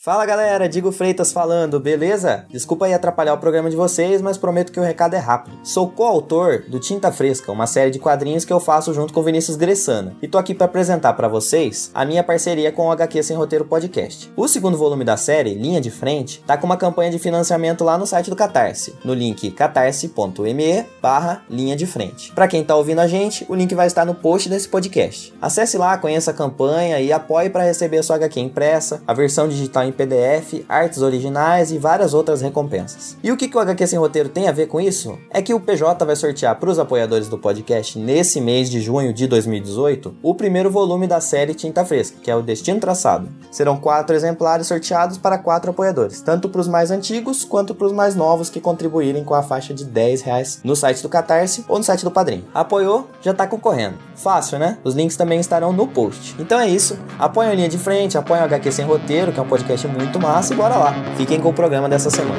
Fala galera, Digo Freitas falando, beleza? Desculpa aí atrapalhar o programa de vocês, mas prometo que o recado é rápido. Sou coautor do Tinta Fresca, uma série de quadrinhos que eu faço junto com Vinícius Gressana, e tô aqui para apresentar para vocês a minha parceria com o HQ Sem Roteiro Podcast. O segundo volume da série, Linha de Frente, tá com uma campanha de financiamento lá no site do Catarse, no link catarse.me/linha de frente. Pra quem tá ouvindo a gente, o link vai estar no post desse podcast. Acesse lá, conheça a campanha e apoie para receber a sua HQ impressa, a versão digital em PDF, artes originais e várias outras recompensas. E o que o HQ Sem Roteiro tem a ver com isso? É que o PJ vai sortear para os apoiadores do podcast nesse mês de junho de 2018 o primeiro volume da série Tinta Fresca, que é o Destino Traçado. Serão 4 exemplares sorteados para 4 apoiadores, tanto para os mais antigos quanto para os mais novos que contribuírem com a faixa de R$10 no site do Catarse ou no site do Padrim. Apoiou? Já tá concorrendo. Fácil, né? Os links também estarão no post. Então é isso. Apoiem a Linha de Frente, apoiem o HQ Sem Roteiro, que é um podcast muito massa, e bora lá. Fiquem com o programa dessa semana.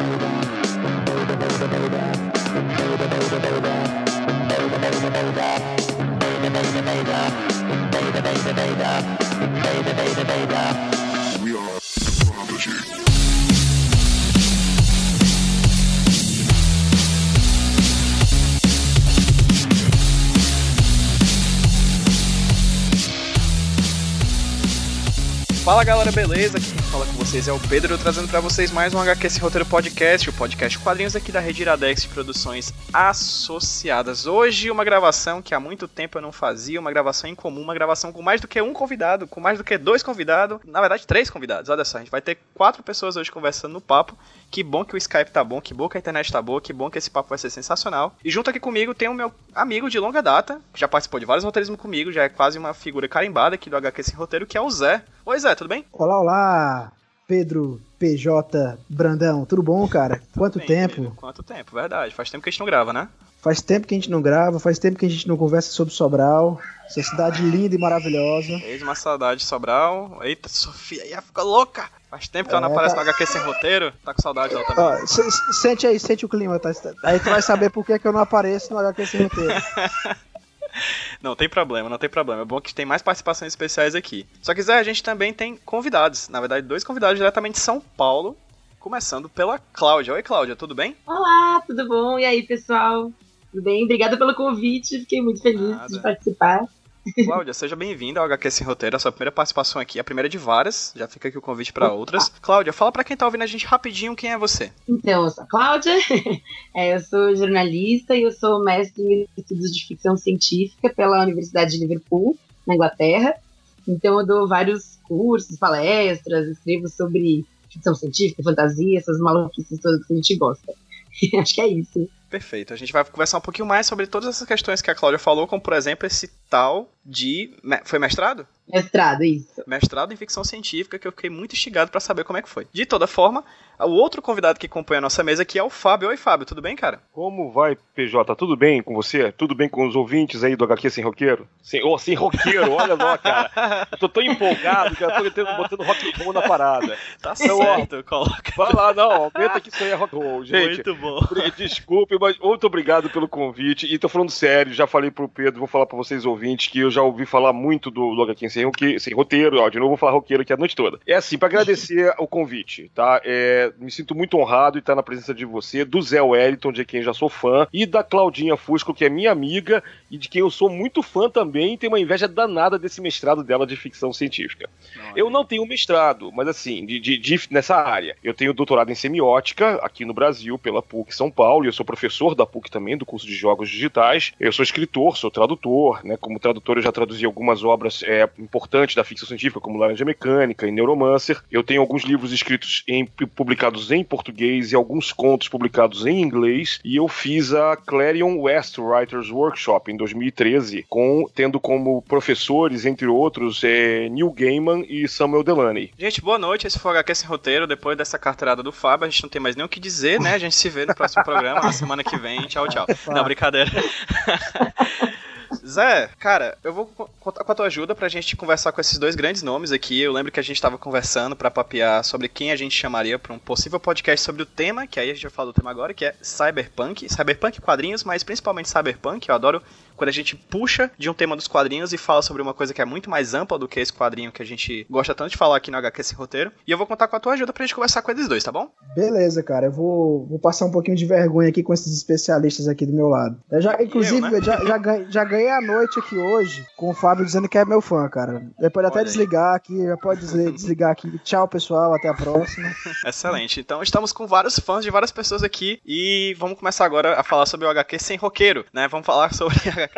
Fala galera, beleza? Aqui quem fala com vocês é o Pedro, trazendo pra vocês mais um HQ Sem Roteiro Podcast, o podcast quadrinhos aqui da Rede Iradex de Produções Associadas. Hoje uma gravação que há muito tempo eu não fazia, uma gravação em comum, uma gravação com mais do que um convidado, com mais do que 2 convidados, na verdade 3 convidados, olha só, a gente vai ter 4 pessoas hoje conversando no papo. Que bom que o Skype tá bom, que bom que a internet tá boa, que bom que esse papo vai ser sensacional. E junto aqui comigo tem o meu amigo de longa data, que já participou de vários roteirismos comigo, já é quase uma figura carimbada aqui do HQ Sem Roteiro, que é o Zé. Oi Zé, tudo bem? Olá, Pedro, PJ, Brandão, tudo bom, cara? Quanto tempo? Querido, quanto tempo, verdade. Faz tempo que a gente não grava, né? Faz tempo que a gente não grava, faz tempo que a gente não conversa sobre Sobral, essa cidade linda e maravilhosa. Fez uma saudade de Sobral. Eita, Sofia ia ficar louca! Faz tempo que ela não aparece no HQ Sem Roteiro. Tá com saudade dela também. Ó, sente aí, sente o clima, tá? Aí tu vai saber por que eu não apareço no HQ Sem Roteiro. Não tem problema, não tem problema. É bom que tem mais participações especiais aqui. Só que, Zé, a gente também tem convidados. Na verdade, 2 convidados diretamente de São Paulo. Começando pela Cláudia. Oi, Cláudia, tudo bem? Olá, tudo bom? E aí, pessoal? Tudo bem? Obrigada pelo convite. Fiquei muito feliz de participar. Cláudia, seja bem-vinda ao HQ Sem Roteiro, a sua primeira participação aqui, a primeira de várias, já fica aqui o convite para outras. Cláudia, fala para quem tá ouvindo a gente rapidinho quem é você. Então, eu sou a Cláudia, eu sou jornalista e eu sou mestre em estudos de ficção científica pela Universidade de Liverpool, na Inglaterra. Então eu dou vários cursos, palestras, escrevo sobre ficção científica, fantasia, essas maluquices todas que a gente gosta. Acho que é isso. Perfeito, a gente vai conversar um pouquinho mais sobre todas essas questões que a Cláudia falou, como por exemplo esse tal de... Foi mestrado? Mestrado, isso. Mestrado em ficção científica, que eu fiquei muito instigado pra saber como é que foi. De toda forma, o outro convidado que compõe a nossa mesa aqui é o Fábio. Oi, Fábio, tudo bem, cara? Como vai, PJ? Tudo bem com você? Tudo bem com os ouvintes aí do HQ Sem Roqueiro? Sem roqueiro, olha lá, cara. Eu tô tão empolgado que eu tô botando rock and roll na parada. Tá certo, coloca. Vai lá, não, aumenta que isso aí é rock and roll, gente. Muito bom. Desculpe, mas muito obrigado pelo convite. E tô falando sério, já falei pro Pedro, vou falar pra vocês ouvintes, que eu já ouvi falar muito do HQ Sem Roteiro, ó, de novo vou falar roqueiro aqui a noite toda. É assim, pra agradecer o convite, tá? Me sinto muito honrado em estar na presença de você, do Zé Wellington, de quem já sou fã, e da Claudinha Fusco, que é minha amiga, e de quem eu sou muito fã também, e tenho uma inveja danada desse mestrado dela de ficção científica. Eu não tenho mestrado, mas assim, nessa área. Eu tenho doutorado em semiótica, aqui no Brasil, pela PUC São Paulo, e eu sou professor da PUC também, do curso de Jogos Digitais. Eu sou escritor, sou tradutor, né? Como tradutor eu já traduzi algumas obras importantes da ficção científica, como Laranja Mecânica e Neuromancer. Eu tenho alguns livros escritos publicados em português e alguns contos publicados em inglês, e eu fiz a Clarion West Writers Workshop em 2013, tendo como professores, entre outros, Neil Gaiman e Samuel Delany. Gente, boa noite, esse foi o HQ Sem Roteiro. Depois dessa carteirada do Fábio, a gente não tem mais nem o que dizer, né? A gente se vê no próximo programa, na semana que vem. Tchau, tchau. Não, brincadeira. Zé, cara, eu vou contar com a tua ajuda pra gente conversar com esses 2 grandes nomes aqui. Eu lembro que a gente tava conversando pra papear sobre quem a gente chamaria pra um possível podcast sobre o tema, que aí a gente vai falar do tema agora, que é Cyberpunk quadrinhos, mas principalmente Cyberpunk. Eu adoro quando a gente puxa de um tema dos quadrinhos e fala sobre uma coisa que é muito mais ampla do que esse quadrinho que a gente gosta tanto de falar aqui no HQ Sem Roteiro. E eu vou contar com a tua ajuda pra gente conversar com eles dois, tá bom? Beleza, cara. Eu vou passar um pouquinho de vergonha aqui com esses especialistas aqui do meu lado. Inclusive, né? já ganhei a noite aqui hoje com o Fábio dizendo que é meu fã, cara. Ele pode até desligar aqui, já pode desligar aqui. Tchau, pessoal. Até a próxima. Excelente. Então estamos com vários fãs de várias pessoas aqui e vamos começar agora a falar sobre o HQ Sem Roqueiro, né? Vamos falar sobre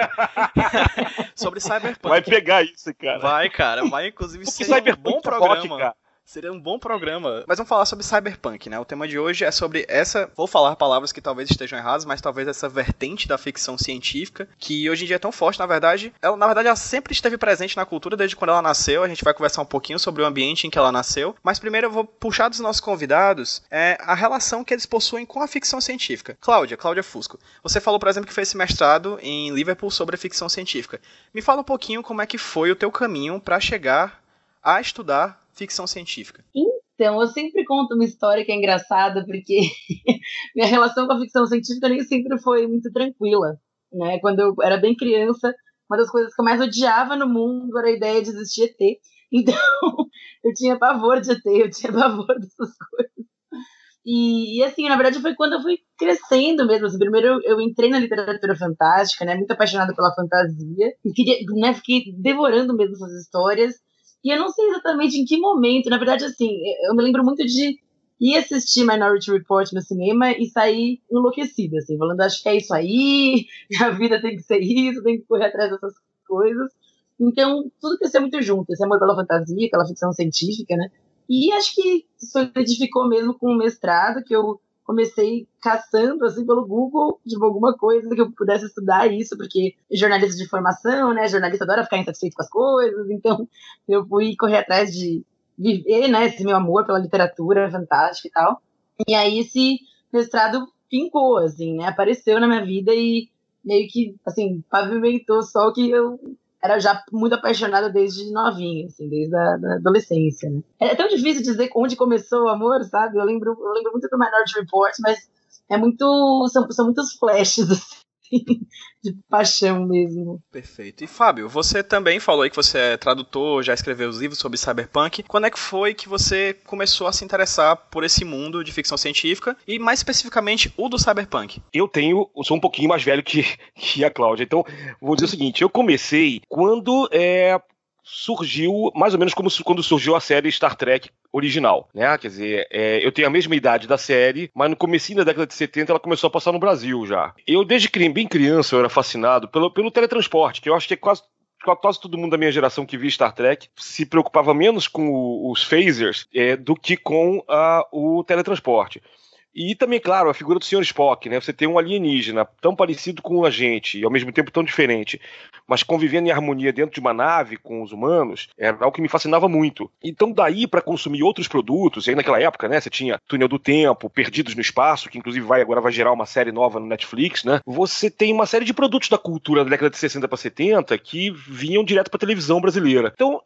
sobre Cyberpunk. Vai pegar isso, cara. Vai, cara. Vai, inclusive, ser um bom programa. Seria um bom programa. Mas vamos falar sobre Cyberpunk, né? O tema de hoje é sobre essa... Vou falar palavras que talvez estejam erradas, mas talvez essa vertente da ficção científica, que hoje em dia é tão forte, na verdade. Ela sempre esteve presente na cultura desde quando ela nasceu. A gente vai conversar um pouquinho sobre o ambiente em que ela nasceu. Mas primeiro eu vou puxar dos nossos convidados a relação que eles possuem com a ficção científica. Cláudia Fusco. Você falou, por exemplo, que fez esse mestrado em Liverpool sobre a ficção científica. Me fala um pouquinho como é que foi o teu caminho para chegar a estudar ficção científica. Então, eu sempre conto uma história que é engraçada, porque minha relação com a ficção científica nem sempre foi muito tranquila, né? Quando eu era bem criança, uma das coisas que eu mais odiava no mundo era a ideia de existir ET. Então, eu tinha pavor de ET, eu tinha pavor dessas coisas. E assim, na verdade, foi quando eu fui crescendo mesmo. Assim, primeiro, eu entrei na literatura fantástica, né? Muito apaixonada pela fantasia. E fiquei devorando mesmo essas histórias. E eu não sei exatamente em que momento, na verdade, assim, eu me lembro muito de ir assistir Minority Report no cinema e sair enlouquecida, assim, falando, acho que é isso aí, a vida tem que ser isso, tem que correr atrás dessas coisas. Então, tudo cresceu muito junto, esse amor pela fantasia, pela ficção científica, né? E acho que solidificou mesmo com o mestrado, que eu comecei caçando, assim, pelo Google, tipo, alguma coisa que eu pudesse estudar isso, porque jornalista de formação, né, jornalista adora ficar insatisfeito com as coisas, então eu fui correr atrás de viver, né, esse meu amor pela literatura fantástica e tal. E aí esse mestrado pincou, assim, né, apareceu na minha vida e meio que, assim, pavimentou só o que eu era já muito apaixonada desde novinha, assim, desde a adolescência, né? É tão difícil dizer onde começou o amor, sabe? Eu lembro muito do Minority Report, mas são muitos flashes, assim, de paixão mesmo. Perfeito. E Fábio, você também falou aí que você é tradutor, já escreveu os livros sobre Cyberpunk. Quando é que foi que você começou a se interessar por esse mundo de ficção científica e mais especificamente o do Cyberpunk? Eu sou um pouquinho mais velho que a Cláudia, então vou dizer o seguinte, eu comecei quando surgiu, mais ou menos como quando surgiu a série Star Trek original, né? Quer dizer, eu tenho a mesma idade da série, mas no comecinho da década de 70 ela começou a passar no Brasil já. Eu, desde bem criança, eu era fascinado pelo teletransporte, que eu acho que quase todo mundo da minha geração que via Star Trek se preocupava menos com os phasers do que com o teletransporte. E também, claro, a figura do Sr. Spock, né? Você tem um alienígena tão parecido com a gente e ao mesmo tempo tão diferente, mas convivendo em harmonia dentro de uma nave com os humanos, era algo que me fascinava muito. Então daí para consumir outros produtos, e aí naquela época, né, você tinha Túnel do Tempo, Perdidos no Espaço, que inclusive agora vai gerar uma série nova no Netflix, né? Você tem uma série de produtos da cultura da década de 60 para 70 que vinham direto para a televisão brasileira. Então,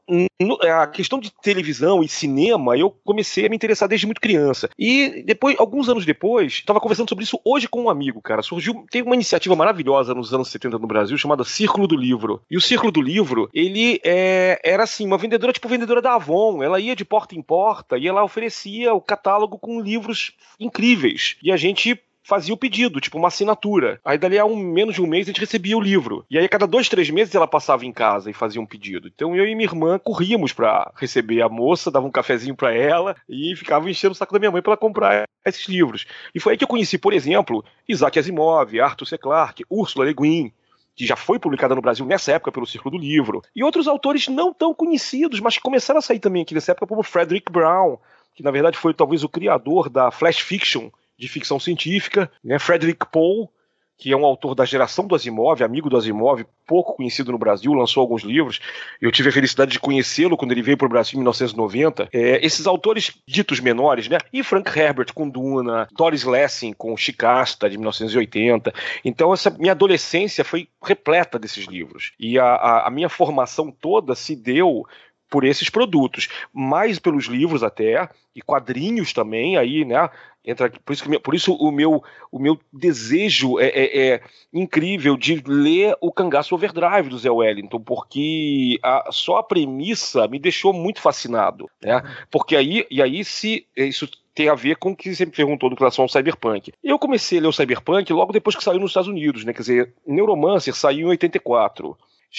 a questão de televisão e cinema, eu comecei a me interessar desde muito criança. E depois, alguns anos depois, estava conversando sobre isso hoje com um amigo, cara. Teve uma iniciativa maravilhosa nos anos 70 no Brasil, chamada Círculo do Livro. E o Círculo do Livro, ele era assim, uma vendedora, tipo vendedora da Avon. Ela ia de porta em porta e ela oferecia o catálogo com livros incríveis. E a gente fazia o pedido, tipo uma assinatura. Aí dali a menos de um mês a gente recebia o livro. E aí a cada 2-3 meses ela passava em casa e fazia um pedido. Então eu e minha irmã corríamos pra receber a moça, dava um cafezinho pra ela e ficava enchendo o saco da minha mãe pra ela comprar esses livros. E foi aí que eu conheci, por exemplo, Isaac Asimov, Arthur C. Clarke, Ursula Le Guin, que já foi publicada no Brasil nessa época pelo Círculo do Livro, e outros autores não tão conhecidos, mas que começaram a sair também aqui nessa época, como Frederick Brown, que na verdade foi talvez o criador da flash fiction, de ficção científica, né? Frederick Pohl, que é um autor da geração do Asimov, amigo do Asimov, pouco conhecido no Brasil, lançou alguns livros. Eu tive a felicidade de conhecê-lo quando ele veio para o Brasil em 1990. Esses autores ditos menores, né? E Frank Herbert com Duna, Doris Lessing com Shikasta, de 1980. Então essa minha adolescência foi repleta desses livros. E a minha formação toda se deu por esses produtos, mais pelos livros até, e quadrinhos também, aí, né? Por isso o meu desejo é incrível de ler o Cangaço Overdrive do Zé Wellington, porque só a premissa me deixou muito fascinado, né? Porque aí se isso tem a ver com o que você me perguntou com relação ao Cyberpunk. Eu comecei a ler o Cyberpunk logo depois que saiu nos Estados Unidos, né? Quer dizer, Neuromancer saiu em 84.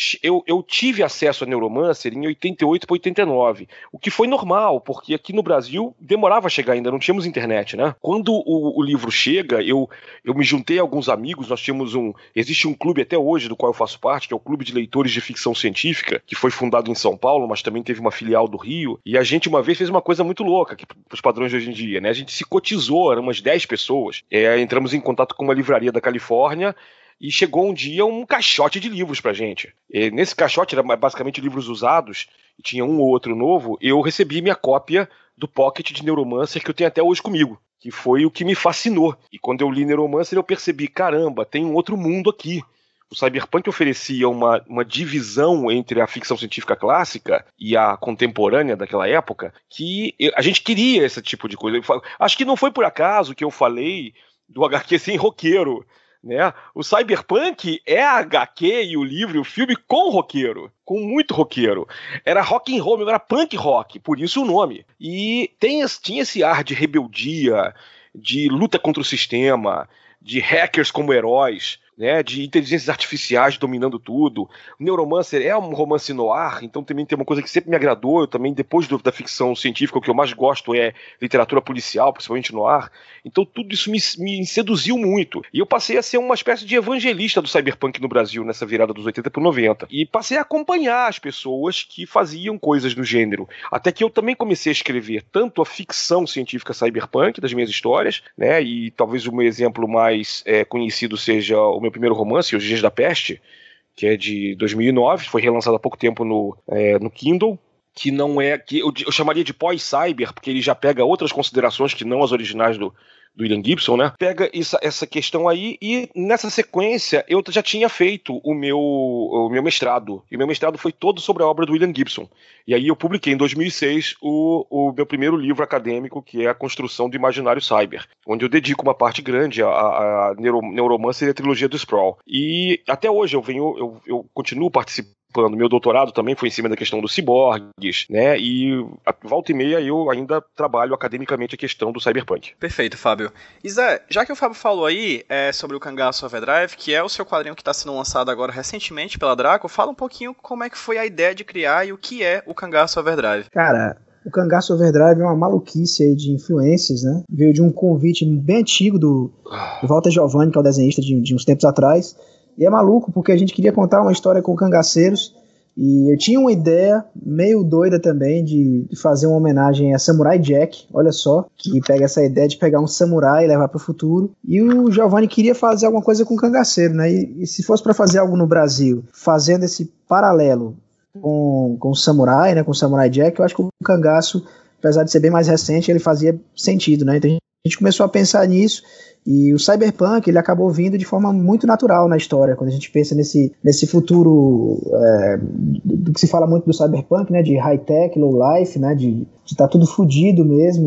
Eu tive acesso a Neuromancer em 88 para 89, o que foi normal, porque aqui no Brasil demorava a chegar ainda, não tínhamos internet, né? Quando o livro chega, eu me juntei a alguns amigos, existe um clube até hoje do qual eu faço parte, que é o Clube de Leitores de Ficção Científica, que foi fundado em São Paulo, mas também teve uma filial do Rio, e a gente uma vez fez uma coisa muito louca, para os padrões de hoje em dia, né? A gente se cotizou, eram umas 10 pessoas, entramos em contato com uma livraria da Califórnia, e chegou um dia um caixote de livros pra gente. E nesse caixote era basicamente livros usados, e tinha um ou outro novo. Eu recebi minha cópia do Pocket de Neuromancer, que eu tenho até hoje comigo, que foi o que me fascinou. E quando eu li Neuromancer, eu percebi, caramba, tem um outro mundo aqui. O Cyberpunk oferecia uma divisão entre a ficção científica clássica e a contemporânea daquela época, que a gente queria esse tipo de coisa. Acho que não foi por acaso que eu falei do HQ sem roqueiro, né? O Cyberpunk é a HQ e o livro e o filme com roqueiro, com muito roqueiro. Era rock and roll, era punk rock, por isso o nome. E tinha esse ar de rebeldia, de luta contra o sistema, de hackers como heróis, né, de inteligências artificiais dominando tudo. O Neuromancer é um romance noir, então também tem uma coisa que sempre me agradou. Eu também, depois da ficção científica, o que eu mais gosto é literatura policial, principalmente noir. Então tudo isso me seduziu muito. E eu passei a ser uma espécie de evangelista do cyberpunk no Brasil, nessa virada dos 80 para 90. E passei a acompanhar as pessoas que faziam coisas do gênero. Até que eu também comecei a escrever tanto a ficção científica cyberpunk das minhas histórias, né, e talvez o meu exemplo mais conhecido seja o meu primeiro romance, Os Dias da Peste, que é de 2009, foi relançado há pouco tempo no Kindle, que não é, que eu chamaria de pós-cyber, porque ele já pega outras considerações que não as originais do William Gibson, né? Pega essa questão aí, e nessa sequência eu já tinha feito o meu mestrado, e o meu mestrado foi todo sobre a obra do William Gibson. E aí eu publiquei em 2006 o meu primeiro livro acadêmico, que é A Construção do Imaginário Cyber, onde eu dedico uma parte grande a Neuromancer e a trilogia do Sprawl. E até hoje eu continuo participando. Meu doutorado também foi em cima da questão dos ciborgues, né? E volta e meia eu ainda trabalho academicamente a questão do cyberpunk. Perfeito, Fábio. E Zé, já que o Fábio falou aí sobre o Cangaço Overdrive, que é o seu quadrinho que está sendo lançado agora recentemente pela Draco, fala um pouquinho como é que foi a ideia de criar e o que é o Cangaço Overdrive. Cara, o Cangaço Overdrive é uma maluquice aí de influências, né? Veio de um convite bem antigo do Walter Giovanni, que é o desenhista de uns tempos atrás. E é maluco, porque a gente queria contar uma história com cangaceiros, e eu tinha uma ideia meio doida também de fazer uma homenagem a Samurai Jack, olha só, que pega essa ideia de pegar um samurai e levar para o futuro, e o Giovanni queria fazer alguma coisa com cangaceiro, né? E se fosse para fazer algo no Brasil, fazendo esse paralelo com o samurai, né, com o Samurai Jack, eu acho que o cangaço, apesar de ser bem mais recente, ele fazia sentido, né? Então a gente começou a pensar nisso. E o cyberpunk, ele acabou vindo de forma muito natural na história, quando a gente pensa nesse futuro do que se fala muito do cyberpunk, né, de high-tech, low-life, né, de estar tudo fodido mesmo,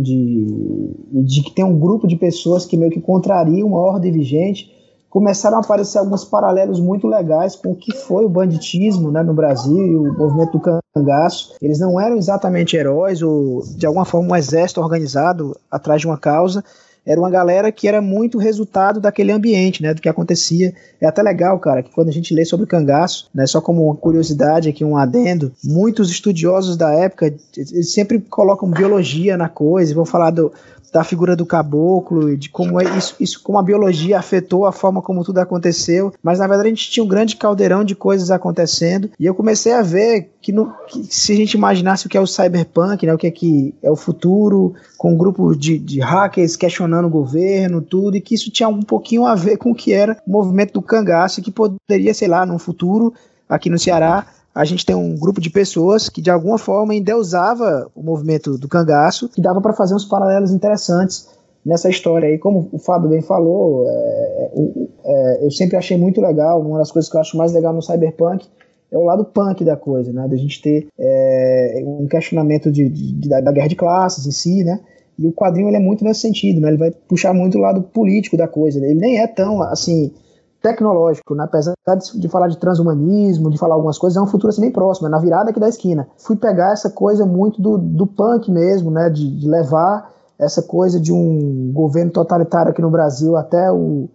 de que tem um grupo de pessoas que meio que contrariam uma ordem vigente. Começaram a aparecer alguns paralelos muito legais com o que foi o banditismo, né, no Brasil, e o movimento do cangaço. Eles não eram exatamente heróis ou, de alguma forma, um exército organizado atrás de uma causa. Era uma galera que era muito resultado daquele ambiente, né, do que acontecia. É até legal, cara, que quando a gente lê sobre o cangaço, né, só como uma curiosidade aqui, um adendo, muitos estudiosos da época, eles sempre colocam biologia na coisa, e vão falar da figura do caboclo, e de como como a biologia afetou a forma como tudo aconteceu, mas na verdade a gente tinha um grande caldeirão de coisas acontecendo, e eu comecei a ver que se a gente imaginasse o que é o cyberpunk, né, o que é o futuro, com um grupo de hackers questionando o governo, tudo, e que isso tinha um pouquinho a ver com o que era o movimento do cangaço, e que poderia, sei lá, num futuro, aqui no Ceará, a gente tem um grupo de pessoas que de alguma forma endeusava o movimento do cangaço, que dava para fazer uns paralelos interessantes nessa história aí. Como o Fábio bem falou, eu sempre achei muito legal, uma das coisas que eu acho mais legal no cyberpunk é o lado punk da coisa, né? Da gente ter um questionamento da guerra de classes em si, né? E o quadrinho ele é muito nesse sentido, né? Ele vai puxar muito o lado político da coisa. Ele nem é tão, assim, tecnológico, né? Apesar de falar de transhumanismo, de falar algumas coisas, é um futuro assim bem próximo, é na virada aqui da esquina. Fui pegar essa coisa muito do punk mesmo, né? De levar essa coisa de um governo totalitário aqui no Brasil até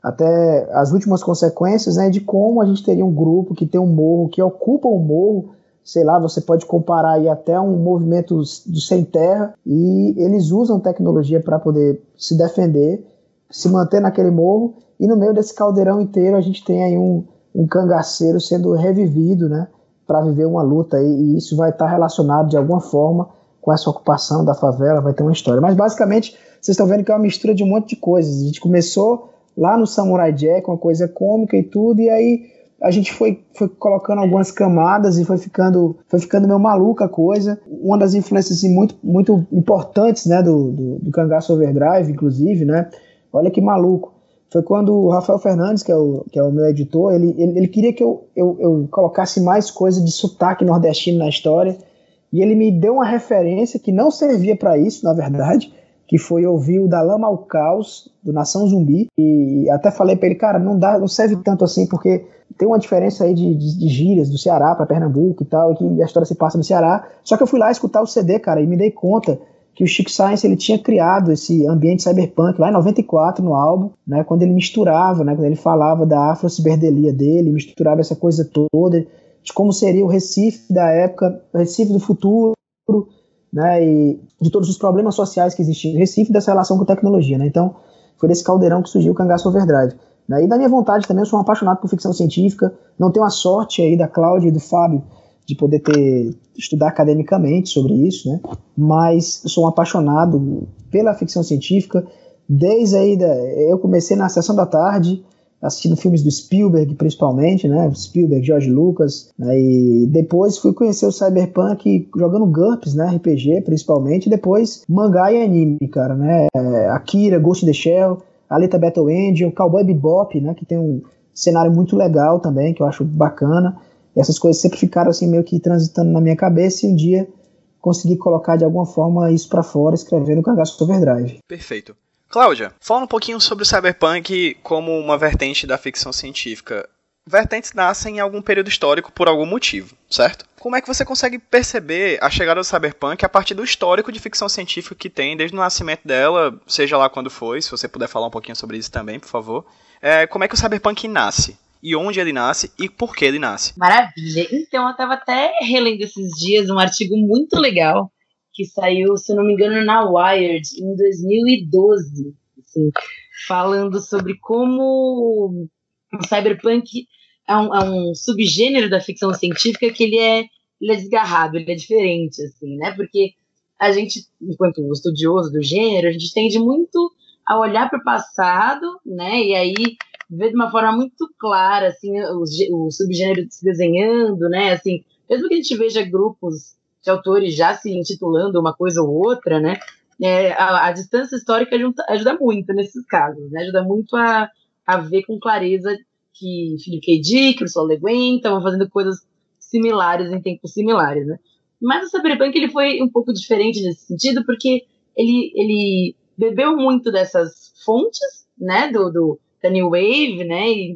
as últimas consequências, né? De como a gente teria um grupo que tem um morro, que ocupa um morro, sei lá, você pode comparar aí até um movimento do sem terra, e eles usam tecnologia para poder se defender, se manter naquele morro, e no meio desse caldeirão inteiro a gente tem aí um cangaceiro sendo revivido, né, para viver uma luta aí, e isso vai estar relacionado de alguma forma com essa ocupação da favela, vai ter uma história. Mas basicamente, vocês estão vendo que é uma mistura de um monte de coisas. A gente começou lá no Samurai Jack, uma coisa cômica e tudo, e aí a gente foi colocando algumas camadas e foi ficando meio maluca a coisa. Uma das influências assim, muito, muito importantes, né, do Cangaço Overdrive, inclusive, né, olha que maluco, foi quando o Rafael Fernandes, que é o meu editor, ele queria que eu colocasse mais coisa de sotaque nordestino na história, e ele me deu uma referência que não servia para isso, na verdade, que foi ouvir o Da Lama ao Caos, do Nação Zumbi, e até falei para ele, cara, não serve tanto assim, porque tem uma diferença aí de gírias do Ceará para Pernambuco e tal, e que a história se passa no Ceará. Só que eu fui lá escutar o CD, cara, e me dei conta que o Chico Science ele tinha criado esse ambiente cyberpunk lá em 94 no álbum, né, quando ele misturava, né, quando ele falava da afro-ciberdelia dele, misturava essa coisa toda, de como seria o Recife da época, o Recife do futuro, né, e de todos os problemas sociais que existiam no Recife, dessa relação com tecnologia, né? Então foi desse caldeirão que surgiu o Cangaço Overdrive, né? E da minha vontade também, eu sou um apaixonado por ficção científica, não tenho a sorte aí da Cláudia e do Fábio de poder estudar academicamente sobre isso, né? Mas eu sou um apaixonado pela ficção científica, desde aí eu comecei na sessão da tarde, assistindo filmes do Spielberg, principalmente, né? Spielberg, George Lucas, né? E depois fui conhecer o Cyberpunk jogando GURPS, né? RPG, principalmente, e depois mangá e anime, cara, né? Akira, Ghost in the Shell, Alita Battle Angel, Cowboy Bebop, né? Que tem um cenário muito legal também, que eu acho bacana. E essas coisas sempre ficaram assim meio que transitando na minha cabeça, e um dia consegui colocar de alguma forma isso pra fora, escrevendo o Cangaço Overdrive. Perfeito. Cláudia, fala um pouquinho sobre o Cyberpunk como uma vertente da ficção científica. Vertentes nascem em algum período histórico por algum motivo, certo? Como é que você consegue perceber a chegada do Cyberpunk a partir do histórico de ficção científica que tem desde o nascimento dela, seja lá quando foi, se você puder falar um pouquinho sobre isso também, por favor. Como é que o Cyberpunk nasce? E onde ele nasce e por que ele nasce? Maravilha. Então, eu estava até relendo esses dias um artigo muito legal que saiu, se eu não me engano, na Wired, em 2012, assim, falando sobre como o cyberpunk é um subgênero da ficção científica que ele é desgarrado, ele é diferente, assim, né? Porque a gente, enquanto estudioso do gênero, a gente tende muito a olhar para o passado, né? E aí ver de uma forma muito clara, assim, o subgênero se desenhando, né? Assim, mesmo que a gente veja grupos de autores já se intitulando uma coisa ou outra, né? A distância histórica ajuda muito nesses casos, né? Ajuda muito a ver com clareza que Philip K. Dick, Ursula Le Guin estavam fazendo coisas similares em tempos similares, né? Mas o Cyberpunk ele foi um pouco diferente nesse sentido, porque ele bebeu muito dessas fontes, né? Da New Wave, né? E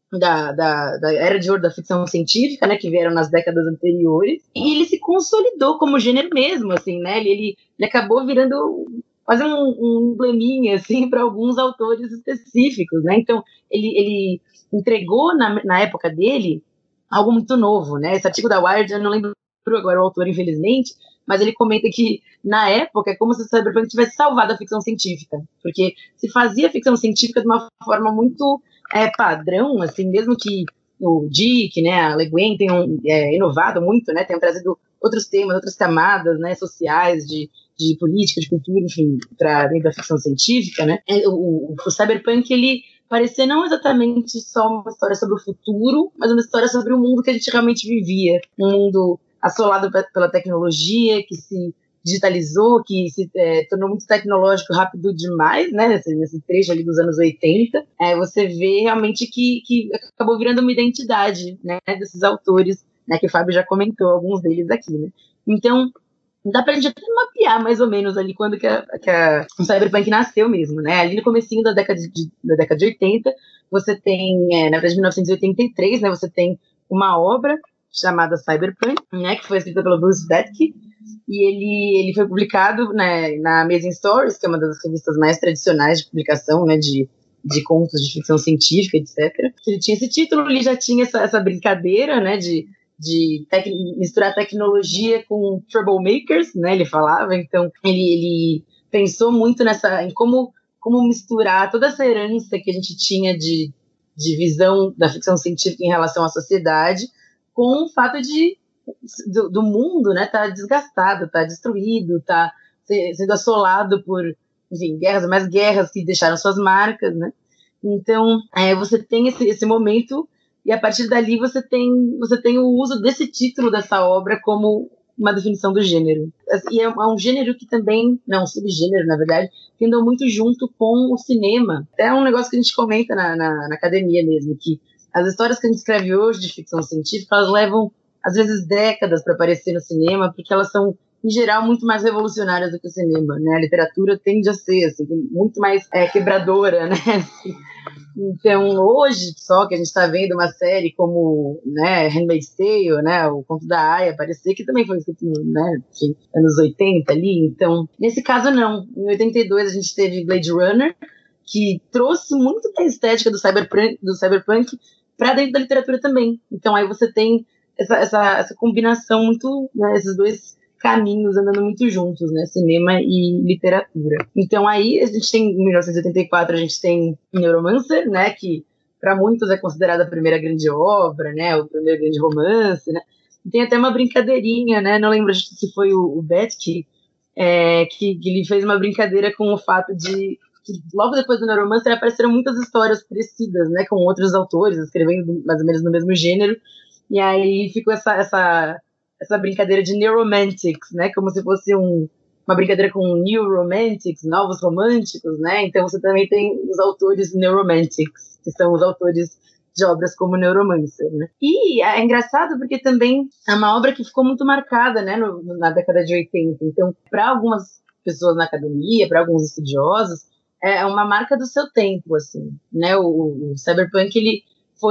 da era de ouro da ficção científica, né, que vieram nas décadas anteriores, e ele se consolidou como gênero mesmo, assim, né, ele acabou virando quase um embleminha, assim, para alguns autores específicos, né, então ele entregou na época dele algo muito novo, né, esse artigo da Wired, eu não lembro agora o autor, infelizmente, mas ele comenta que, na época, é como se o Cyberpunk tivesse salvado a ficção científica, porque se fazia ficção científica de uma forma muito padrão, assim, mesmo que o Dick, né, a Le Guin tenham inovado muito, né, tenham trazido outros temas, outras camadas, né, sociais, de política, de cultura, enfim, para dentro da ficção científica, né, o Cyberpunk, ele parecia não exatamente só uma história sobre o futuro, mas uma história sobre o mundo que a gente realmente vivia, um mundo assolado pela tecnologia, que se digitalizou, que se tornou muito tecnológico rápido demais, né, nesse trecho ali dos anos 80, você vê realmente que acabou virando uma identidade, né, desses autores né, que o Fábio já comentou alguns deles aqui, né? Então, dá pra gente até mapear mais ou menos ali quando que o Cyberpunk nasceu mesmo, né? Ali no comecinho da década de 80, você tem, na verdade, 1983, né, você tem uma obra chamada Cyberpunk, né, que foi escrita pelo Bruce Bethke, e ele foi publicado, né, na Amazing Stories, que é uma das revistas mais tradicionais de publicação, né, de contos de ficção científica, etc. Ele tinha esse título, ele já tinha essa brincadeira, né, de misturar tecnologia com troublemakers, né, ele falava. Então ele pensou muito em como misturar toda essa herança que a gente tinha de visão da ficção científica em relação à sociedade com o fato do mundo, né, tá desgastado, tá destruído, tá sendo assolado por, enfim, guerras que deixaram suas marcas, né? Então, você tem esse momento, e a partir dali você tem o uso desse título dessa obra como uma definição do gênero. E é um gênero que também, não, um subgênero, na verdade, que andou muito junto com o cinema. É um negócio que a gente comenta na academia mesmo, que as histórias que a gente escreve hoje de ficção científica, elas levam, às vezes, décadas para aparecer no cinema, porque elas são, em geral, muito mais revolucionárias do que o cinema, né? A literatura tende a ser, assim, muito mais quebradora, né? Então, hoje, só que a gente está vendo uma série como, né, Handmaid's Tale, né, o Conto da Aia aparecer, que também foi escrito, né, anos 80 ali. Então, nesse caso, não. Em 82, a gente teve Blade Runner, que trouxe muito da estética do cyberpunk para dentro da literatura também. Então, aí você tem essa combinação muito, né, esses dois caminhos andando muito juntos, né, cinema e literatura. Então aí a gente tem, em 1984, a gente tem Neuromancer, né, que para muitos é considerada a primeira grande obra, né, o primeiro grande romance, né, e tem até uma brincadeirinha, né, não lembro se foi o Bethke, que ele fez uma brincadeira com o fato de que logo depois do Neuromancer apareceram muitas histórias parecidas, né, com outros autores, escrevendo mais ou menos no mesmo gênero, e aí ficou essa brincadeira de neuromantics, né, como se fosse uma brincadeira com new romantics, novos românticos, né, então você também tem os autores neuromantics, que são os autores de obras como Neuromancer, né. E é engraçado porque também é uma obra que ficou muito marcada, né, na década de 80, então para algumas pessoas na academia, para alguns estudiosos, é uma marca do seu tempo, assim, né, o Cyberpunk, ele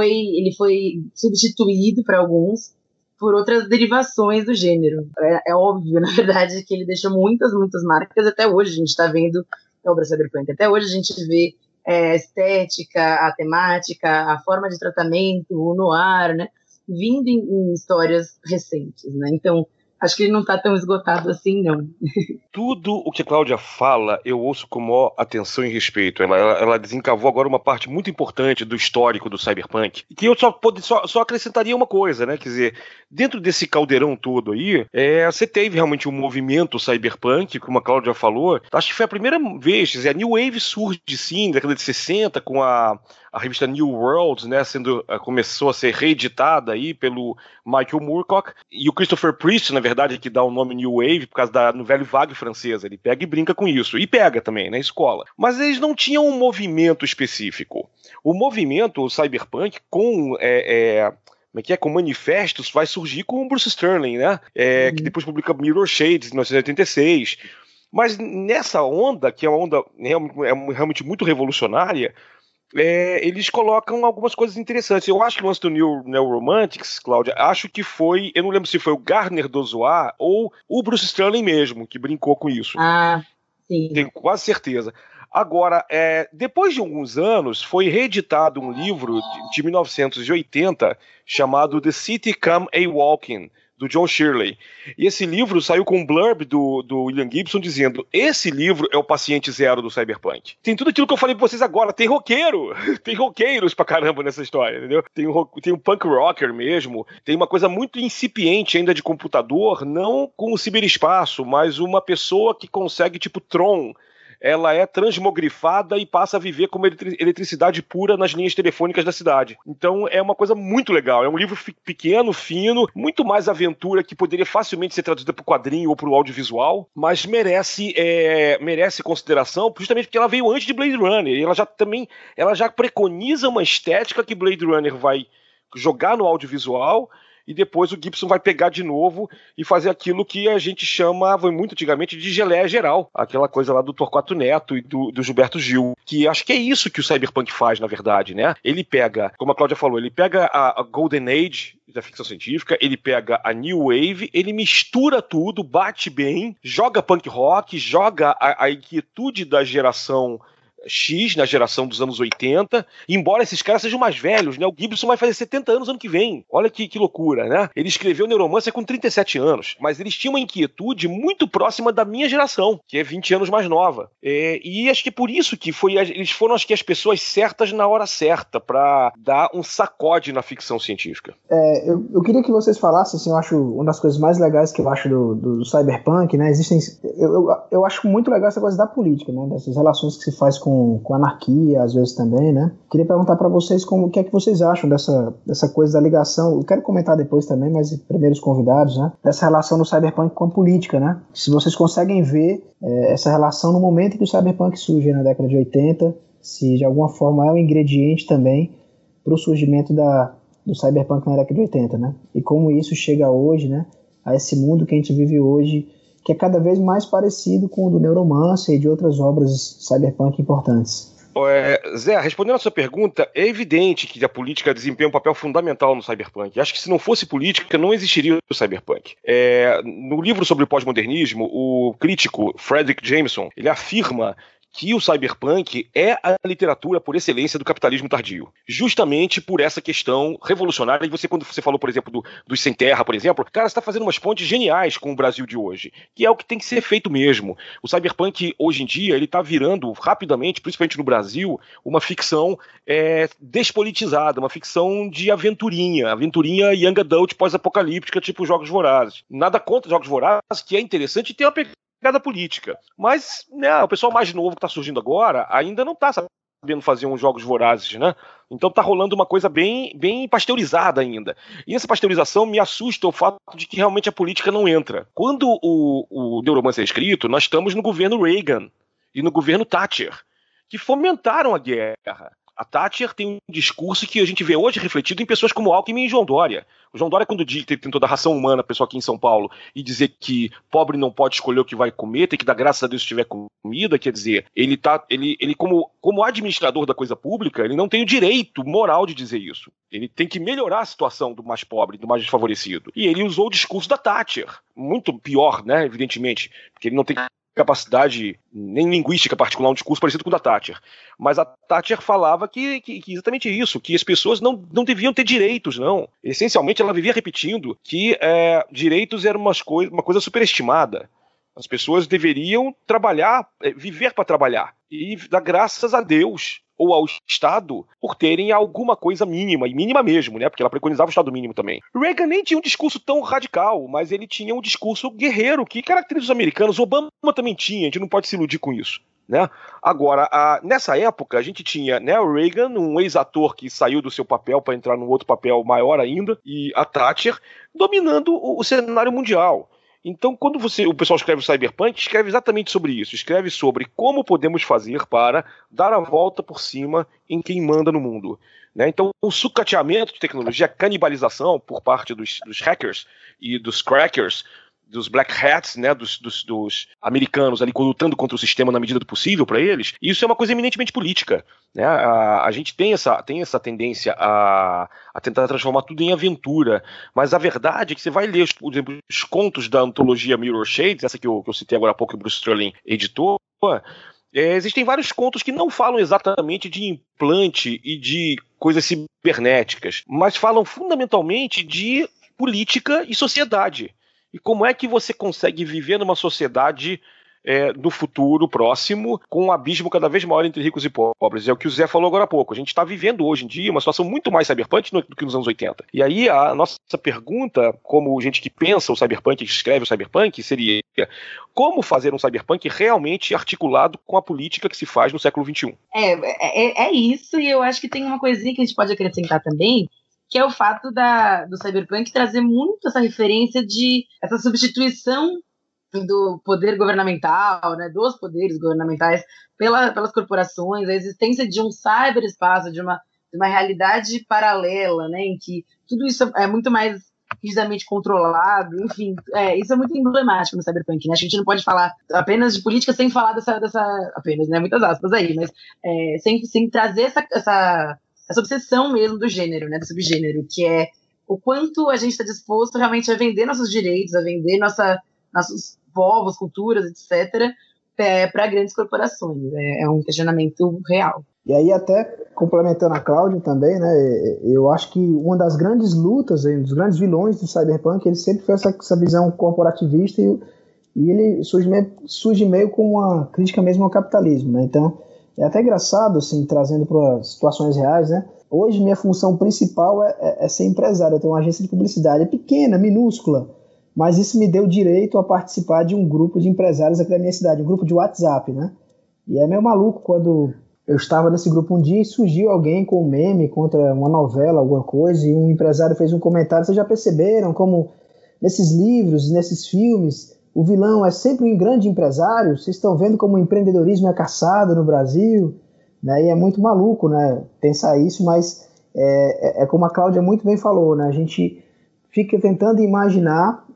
foi substituído para alguns por outras derivações do gênero. É óbvio, na verdade, que ele deixou muitas marcas. Até hoje a gente está vendo a obra Cyberpunk. Até hoje a gente vê a estética, a temática, a forma de tratamento, o noir, né, vindo em histórias recentes, né? Então, acho que ele não está tão esgotado assim, não. Tudo o que a Cláudia fala, eu ouço com maior atenção e respeito. Ela desencavou agora uma parte muito importante do histórico do Cyberpunk, que eu só acrescentaria uma coisa, né? Quer dizer, dentro desse caldeirão todo aí, você teve realmente um movimento Cyberpunk, como a Cláudia falou. Acho que foi a primeira vez, quer dizer, a New Wave surge sim, na década de 60, com a revista New World, né, começou a ser reeditada aí pelo Michael Moorcock, e o Christopher Priest, na verdade, que dá o nome New Wave por causa da novela vague francesa. Ele pega e brinca com isso, e pega também na escola. Mas eles não tinham um movimento específico. O movimento, o Cyberpunk, com manifestos, vai surgir com o Bruce Sterling, né, que depois publica Mirror Shades, em 1986. Mas nessa onda, que é uma onda realmente muito revolucionária, eles colocam algumas coisas interessantes. Eu acho que o lance do Neuromantics, Cláudia, acho que foi, eu não lembro se foi o Gardner Dozois ou o Bruce Sterling mesmo, que brincou com isso. Ah, sim. Tenho quase certeza. Agora, depois de alguns anos, foi reeditado um livro de 1980 chamado The City Come A-Walking, do John Shirley. E esse livro saiu com um blurb do William Gibson dizendo: esse livro é o paciente zero do Cyberpunk. Tem tudo aquilo que eu falei pra vocês agora. Tem roqueiro. Tem roqueiros pra caramba nessa história, entendeu? Tem um punk rocker mesmo. Tem uma coisa muito incipiente ainda de computador, não com o ciberespaço, mas uma pessoa que consegue, tipo Tron, ela é transmogrifada e passa a viver como eletricidade pura nas linhas telefônicas da cidade. Então é uma coisa muito legal. É um livro pequeno, fino, muito mais aventura, que poderia facilmente ser traduzida para o quadrinho ou para o audiovisual, mas merece consideração justamente porque ela veio antes de Blade Runner. E ela já preconiza uma estética que Blade Runner vai jogar no audiovisual e depois o Gibson vai pegar de novo e fazer aquilo que a gente chamava muito antigamente de geleia geral, aquela coisa lá do Torquato Neto e do Gilberto Gil, que acho que é isso que o Cyberpunk faz, na verdade, né? Ele pega, como a Cláudia falou, ele pega a Golden Age da ficção científica, ele pega a New Wave, ele mistura tudo, bate bem, joga punk rock, joga a inquietude da geração X, na geração dos anos 80, embora esses caras sejam mais velhos, né? O Gibson vai fazer 70 anos ano que vem. Olha que loucura, né? Ele escreveu Neuromancer com 37 anos, mas eles tinham uma inquietude muito próxima da minha geração, que é 20 anos mais nova. E acho que por isso que eles foram, acho que, as pessoas certas na hora certa para dar um sacode na ficção científica. Eu queria que vocês falassem, assim, eu acho uma das coisas mais legais que eu acho do Cyberpunk, né? Eu acho muito legal essa coisa da política, né? Dessas relações que se faz com anarquia, às vezes também, né? Queria perguntar para vocês o que é que vocês acham dessa coisa da ligação. Eu quero comentar depois também, mas primeiro os convidados, né? Dessa relação do Cyberpunk com a política, né? Se vocês conseguem ver essa relação no momento em que o Cyberpunk surge, na década de 80, se de alguma forma é um ingrediente também para o surgimento do Cyberpunk na década de 80, né? E como isso chega hoje, né? A esse mundo que a gente vive hoje, que é cada vez mais parecido com o do Neuromancer e de outras obras cyberpunk importantes. Zé, respondendo a sua pergunta, é evidente que a política desempenha um papel fundamental no cyberpunk. Acho que se não fosse política, não existiria o cyberpunk. No livro sobre o pós-modernismo, o crítico Fredric Jameson, ele afirma que o cyberpunk é a literatura por excelência do capitalismo tardio. Justamente por essa questão revolucionária. E quando você falou, por exemplo, dos Sem Terra, por exemplo, cara, você está fazendo umas pontes geniais com o Brasil de hoje, que é o que tem que ser feito mesmo. O cyberpunk, hoje em dia, ele está virando rapidamente, principalmente no Brasil, uma ficção despolitizada, uma ficção de aventurinha young adult pós-apocalíptica, tipo Jogos Vorazes. Nada contra Jogos Vorazes, que é interessante ter uma pegada política. Mas, né, o pessoal mais novo que está surgindo agora ainda não está sabendo fazer uns Jogos Vorazes, né? Então tá rolando uma coisa bem pasteurizada ainda. E essa pasteurização me assusta o fato de que realmente a política não entra. Quando o Neuromancer é escrito, nós estamos no governo Reagan e no governo Thatcher, que fomentaram a guerra. A Thatcher tem um discurso que a gente vê hoje refletido em pessoas como Alckmin e João Dória. O João Dória, quando tentou da ração humana, pessoal aqui em São Paulo, e dizer que pobre não pode escolher o que vai comer, tem que dar graças a Deus se tiver comida, quer dizer, ele como administrador da coisa pública, ele não tem o direito moral de dizer isso. Ele tem que melhorar a situação do mais pobre, do mais desfavorecido. E ele usou o discurso da Thatcher. Muito pior, né, evidentemente, porque ele não tem capacidade nem linguística particular, um discurso parecido com o da Thatcher. Mas a Thatcher falava que exatamente isso, que as pessoas não deviam ter direitos, não. Essencialmente, ela vivia repetindo que direitos eram uma coisa superestimada. As pessoas deveriam trabalhar, viver para trabalhar. E dar graças a Deus ou ao Estado por terem alguma coisa mínima, e mínima mesmo, né? Porque ela preconizava o Estado mínimo também. Reagan nem tinha um discurso tão radical, mas ele tinha um discurso guerreiro que caracteriza os americanos. Obama também tinha, a gente não pode se iludir com isso, né? Agora, nessa época, a gente tinha, né, o Reagan, um ex-ator que saiu do seu papel para entrar num outro papel maior ainda, e a Thatcher dominando o cenário mundial. Então, quando o pessoal escreve o Cyberpunk, escreve exatamente sobre isso. Escreve sobre como podemos fazer para dar a volta por cima em quem manda no mundo, né? Então, o sucateamento de tecnologia, a canibalização por parte dos hackers e dos crackers, dos black hats, né, dos americanos ali lutando contra o sistema na medida do possível para eles, isso é uma coisa eminentemente política, né? A gente tem essa tendência a tentar transformar tudo em aventura, mas a verdade é que você vai ler, por exemplo, os contos da antologia Mirror Shades, essa que eu citei agora há pouco, que o Bruce Sterling editou. Existem vários contos que não falam exatamente de implante e de coisas cibernéticas, mas falam fundamentalmente de política e sociedade. E como é que você consegue viver numa sociedade do futuro próximo com um abismo cada vez maior entre ricos e pobres? É o que o Zé falou agora há pouco. A gente está vivendo hoje em dia uma situação muito mais cyberpunk do que nos anos 80. E aí a nossa pergunta, como gente que pensa o cyberpunk, que escreve o cyberpunk, seria: como fazer um cyberpunk realmente articulado com a política que se faz no século XXI? É isso, e eu acho que tem uma coisinha que a gente pode acrescentar também, que é o fato do cyberpunk trazer muito essa referência de essa substituição do poder governamental, né, dos poderes governamentais pelas corporações, a existência de um cyberespaço, de uma realidade paralela, né, em que tudo isso é muito mais rigidamente controlado, enfim, isso é muito emblemático no cyberpunk, né? A gente não pode falar apenas de política sem falar dessa apenas, né? Muitas aspas aí, mas sem trazer essa obsessão mesmo do gênero, né? Do subgênero, que é o quanto a gente está disposto realmente a vender nossos direitos, a vender nossos povos, culturas, etc., para grandes corporações. É um questionamento real. E aí, até complementando a Cláudia também, né, eu acho que uma das grandes lutas, dos grandes vilões do cyberpunk, ele sempre foi essa visão corporativista e ele surge meio com uma crítica mesmo ao capitalismo, né? Então, é até engraçado, assim, trazendo para situações reais, né? Hoje, minha função principal é ser empresário. Eu tenho uma agência de publicidade, é pequena, minúscula, mas isso me deu direito a participar de um grupo de empresários aqui da minha cidade, um grupo de WhatsApp, né? E é meio maluco quando eu estava nesse grupo um dia e surgiu alguém com um meme contra uma novela, alguma coisa, e um empresário fez um comentário. Vocês já perceberam como nesses livros, nesses filmes, o vilão é sempre um grande empresário? Vocês estão vendo como o empreendedorismo é caçado no Brasil? Né? E é muito maluco, né, pensar isso, mas é como a Cláudia muito bem falou, né? A gente fica tentando imaginar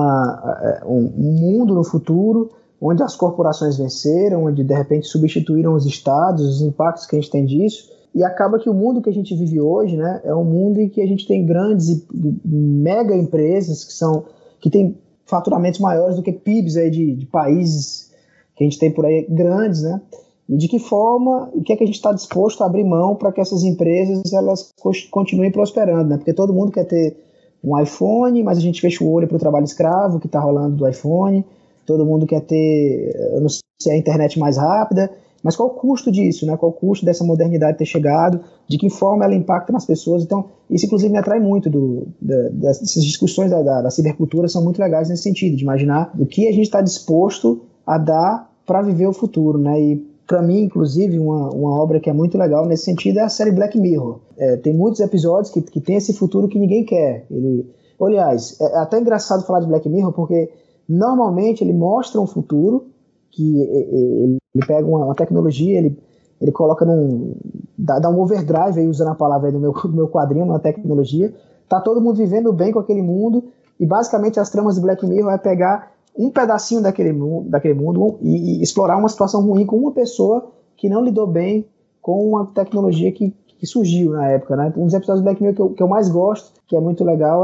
um mundo no futuro onde as corporações venceram, onde de repente substituíram os estados, os impactos que a gente tem disso, e acaba que o mundo que a gente vive hoje, né, é um mundo em que a gente tem grandes e mega empresas que têm faturamentos maiores do que PIBs aí de países que a gente tem por aí grandes, né? E de que forma, o que é que a gente está disposto a abrir mão para que essas empresas elas continuem prosperando, né? Porque todo mundo quer ter um iPhone, mas a gente fecha o olho para o trabalho escravo que está rolando do iPhone. Todo mundo quer ter, eu não sei, a internet mais rápida, mas qual o custo disso, né? Qual o custo dessa modernidade ter chegado, de que forma ela impacta nas pessoas. Então, isso inclusive me atrai muito, dessas discussões da cibercultura são muito legais nesse sentido, de imaginar o que a gente está disposto a dar para viver o futuro, né? E para mim, inclusive, uma obra que é muito legal nesse sentido é a série Black Mirror. Tem muitos episódios que tem esse futuro que ninguém quer. Aliás, é até engraçado falar de Black Mirror, porque normalmente ele mostra um futuro que ele pega uma tecnologia, ele coloca dá um overdrive, aí, usando a palavra aí do meu quadrinho, numa tecnologia, tá todo mundo vivendo bem com aquele mundo, e basicamente as tramas de Black Mirror é pegar um pedacinho daquele mundo e explorar uma situação ruim com uma pessoa que não lidou bem com uma tecnologia que surgiu na época, né? Um dos episódios do Black Mirror que eu mais gosto, que é muito legal,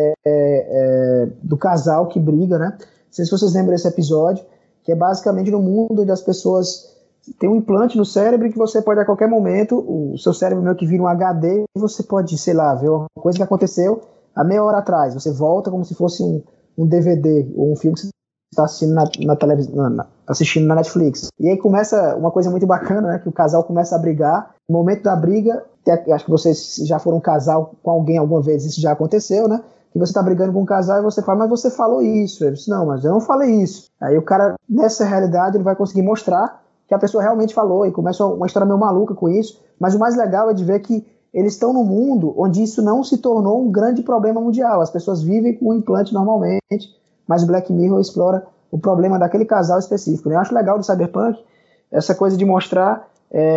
é do casal que briga, né? Não sei se vocês lembram desse episódio, que é basicamente no mundo onde as pessoas têm um implante no cérebro que você pode a qualquer momento, o seu cérebro meio que vira um HD e você pode, sei lá, ver uma coisa que aconteceu há meia hora atrás. Você volta como se fosse um DVD ou um filme que você está assistindo na televisão, assistindo na Netflix. E aí começa uma coisa muito bacana, né? Que o casal começa a brigar. No momento da briga, acho que vocês já foram um casal com alguém alguma vez, isso já aconteceu, né? Que você tá brigando com um casal e você fala, mas você falou isso. Ele disse, não, mas eu não falei isso. Aí o cara, nessa realidade, ele vai conseguir mostrar que a pessoa realmente falou, e começa uma história meio maluca com isso. Mas o mais legal é de ver que eles estão num mundo onde isso não se tornou um grande problema mundial. As pessoas vivem com o implante normalmente, mas o Black Mirror explora o problema daquele casal específico, né? Eu acho legal do Cyberpunk essa coisa de mostrar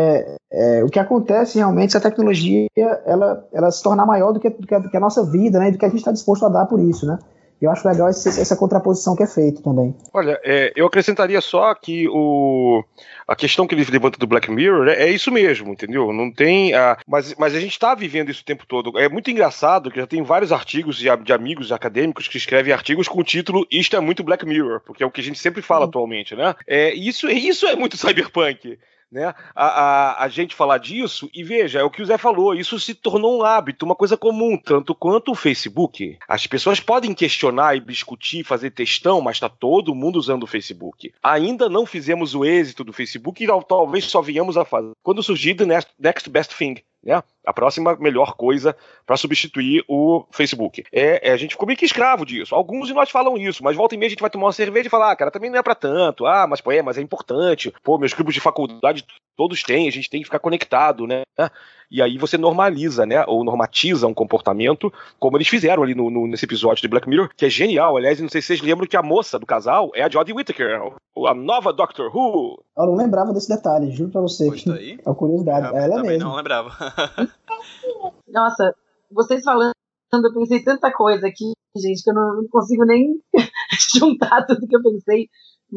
o que acontece realmente se a tecnologia ela se tornar maior do que a nossa vida, né? E do que a gente está disposto a dar por isso, né? Eu acho legal essa contraposição que é feita também. Olha, eu acrescentaria só que a questão que ele levanta do Black Mirror é isso mesmo, entendeu? Não tem. Mas a gente está vivendo isso o tempo todo. É muito engraçado que já tem vários artigos de amigos acadêmicos que escrevem artigos com o título Isto é muito Black Mirror, porque é o que a gente sempre fala atualmente, né? Isso é muito cyberpunk. Né? A gente falar disso, e veja, é o que o Zé falou, isso se tornou um hábito, uma coisa comum, tanto quanto o Facebook. As pessoas podem questionar e discutir, fazer textão, mas está todo mundo usando o Facebook. Ainda não fizemos o êxito do Facebook, e talvez só venhamos a fazer quando surgir the next best thing, né? A próxima melhor coisa para substituir o Facebook. A gente ficou meio que escravo disso. Alguns de nós falam isso, mas volta e meia a gente vai tomar uma cerveja e falar, cara, também não é para tanto. Mas é importante. Meus grupos de faculdade todos têm, a gente tem que ficar conectado, né? E aí você normaliza, né? Ou normatiza um comportamento, como eles fizeram ali nesse episódio de Black Mirror, que é genial. Aliás, não sei se vocês lembram que a moça do casal é a Jodie Whittaker, a nova Doctor Who. Eu não lembrava desse detalhe, juro pra você. Pois tá aí? É uma curiosidade. Ela também mesmo. não lembrava. Nossa, vocês falando eu pensei tanta coisa aqui, gente, que eu não consigo nem juntar tudo que eu pensei.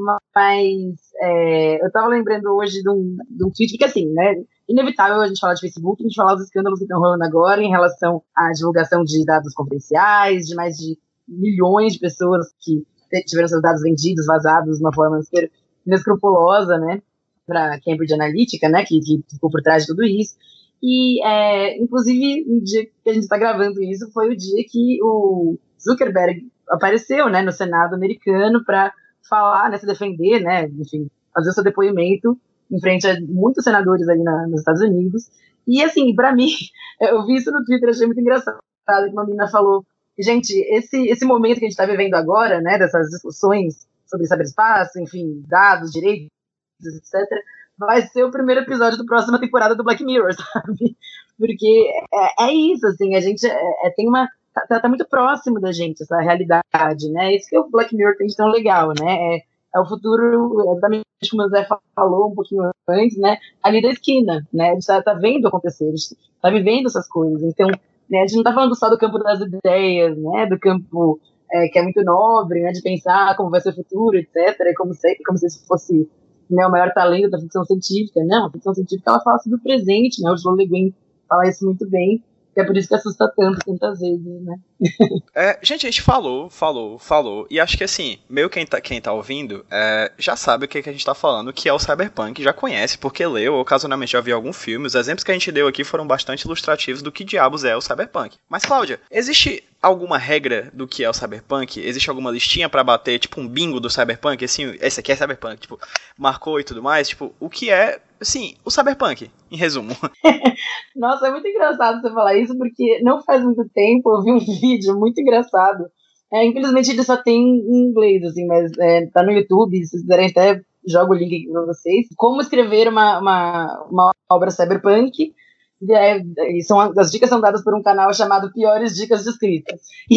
Mas eu tava lembrando hoje de um tweet, porque assim, né, inevitável a gente falar de Facebook, a gente falar dos escândalos que estão rolando agora em relação à divulgação de dados confidenciais, de mais de milhões de pessoas que tiveram seus dados vendidos, vazados de uma forma super inescrupulosa, né, para Cambridge Analytica, né, que ficou por trás de tudo isso. E, inclusive, o dia que a gente está gravando isso foi o dia que o Zuckerberg apareceu, né, no Senado americano para falar, né, se defender, né, enfim, fazer o seu depoimento em frente a muitos senadores ali nos Estados Unidos. E, assim, para mim, eu vi isso no Twitter, achei muito engraçado, que uma menina falou, gente, esse momento que a gente está vivendo agora, né, dessas discussões sobre ciberespaço, enfim, dados, direitos, etc., vai ser o primeiro episódio da próxima temporada do Black Mirror, sabe? Porque é isso, assim, a gente tem uma... Tá muito próximo da gente, essa realidade, né? Isso que o Black Mirror tem de tão legal, né? É o futuro, exatamente como o Zé falou um pouquinho antes, né? Ali da esquina, né? A gente tá vendo acontecer, a gente tá vivendo essas coisas. Então, né, a gente não tá falando só do campo das ideias, né? Do campo que é muito nobre, né? De pensar como vai ser o futuro, etc. Como se isso fosse, né, o maior talento da ficção científica. Não, a ficção científica, ela fala sobre o presente, né? O João Le Guin fala isso muito bem. E é por isso que assusta tantas vezes, né? Gente, a gente falou, e acho que assim, meio quem tá ouvindo já sabe o que a gente tá falando, que é o Cyberpunk, já conhece, porque leu, ou ocasionalmente já viu algum filme. Os exemplos que a gente deu aqui foram bastante ilustrativos do que diabos é o Cyberpunk. Mas, Cláudia, existe alguma regra do que é o Cyberpunk? Existe alguma listinha pra bater, tipo um bingo do Cyberpunk, assim, esse aqui é Cyberpunk, tipo, marcou e tudo mais? Tipo, o que é, assim, o Cyberpunk, em resumo? Nossa, é muito engraçado você falar isso, porque não faz muito tempo eu vi um vídeo muito engraçado. Infelizmente ele só tem em inglês, assim, mas tá no YouTube, se vocês quiserem até jogo o link aqui pra vocês. Como escrever uma obra cyberpunk, e as dicas são dadas por um canal chamado Piores Dicas de Escrita.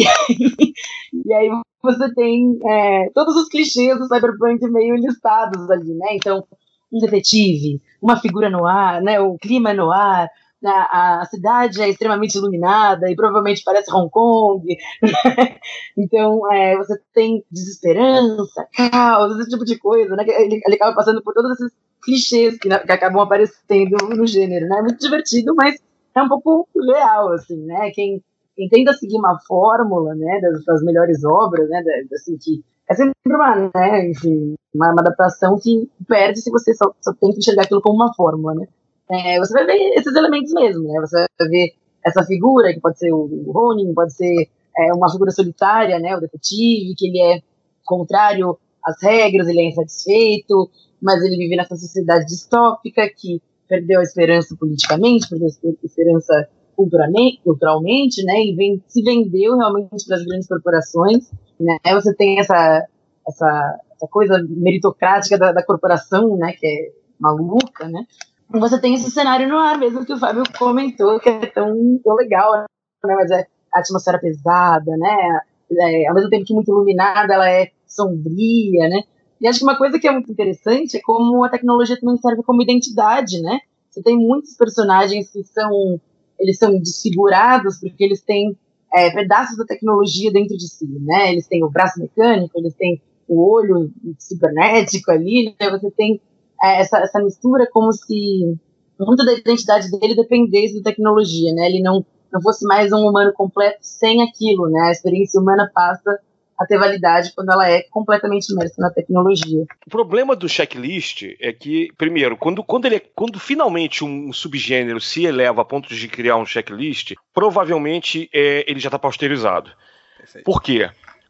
E aí você tem todos os clichês do cyberpunk meio listados ali, né? Então, um detetive, uma figura no ar, né? O clima no ar, a cidade é extremamente iluminada e provavelmente parece Hong Kong. Então, você tem desesperança, caos, esse tipo de coisa, né? Ele acaba passando por todos esses clichês que acabam aparecendo no gênero, né? É muito divertido, mas é um pouco real, assim, né? Quem tenta seguir uma fórmula, né, das melhores obras, né, assim, que é sempre uma adaptação que perde se você só tenta enxergar aquilo como uma fórmula, né? Você vai ver esses elementos mesmo, né? Você vai ver essa figura, que pode ser o Ronin, pode ser uma figura solitária, né? O detetive, que ele é contrário às regras, ele é insatisfeito, mas ele vive nessa sociedade distópica que perdeu a esperança politicamente, perdeu a esperança culturalmente, né? E se vendeu realmente para as grandes corporações, né? Você tem essa coisa meritocrática da corporação, né? Que é maluca, né? Você tem esse cenário no ar mesmo que o Fábio comentou, que é tão legal, né? Mas a atmosfera pesada, né? Ao mesmo tempo que muito iluminada, ela é sombria, né? E acho que uma coisa que é muito interessante é como a tecnologia também serve como identidade, né? Você tem muitos personagens que são desfigurados porque eles têm pedaços da tecnologia dentro de si, né? Eles têm o braço mecânico, eles têm o olho cibernético ali, né? Você tem essa mistura como se muito da identidade dele dependesse da tecnologia, né? Ele não fosse mais um humano completo sem aquilo, né? A experiência humana passa a ter validade quando ela é completamente imersa na tecnologia. O problema do checklist é que, primeiro, quando finalmente um subgênero se eleva a ponto de criar um checklist, provavelmente ele já está pasteurizado. Perfeito. Por quê?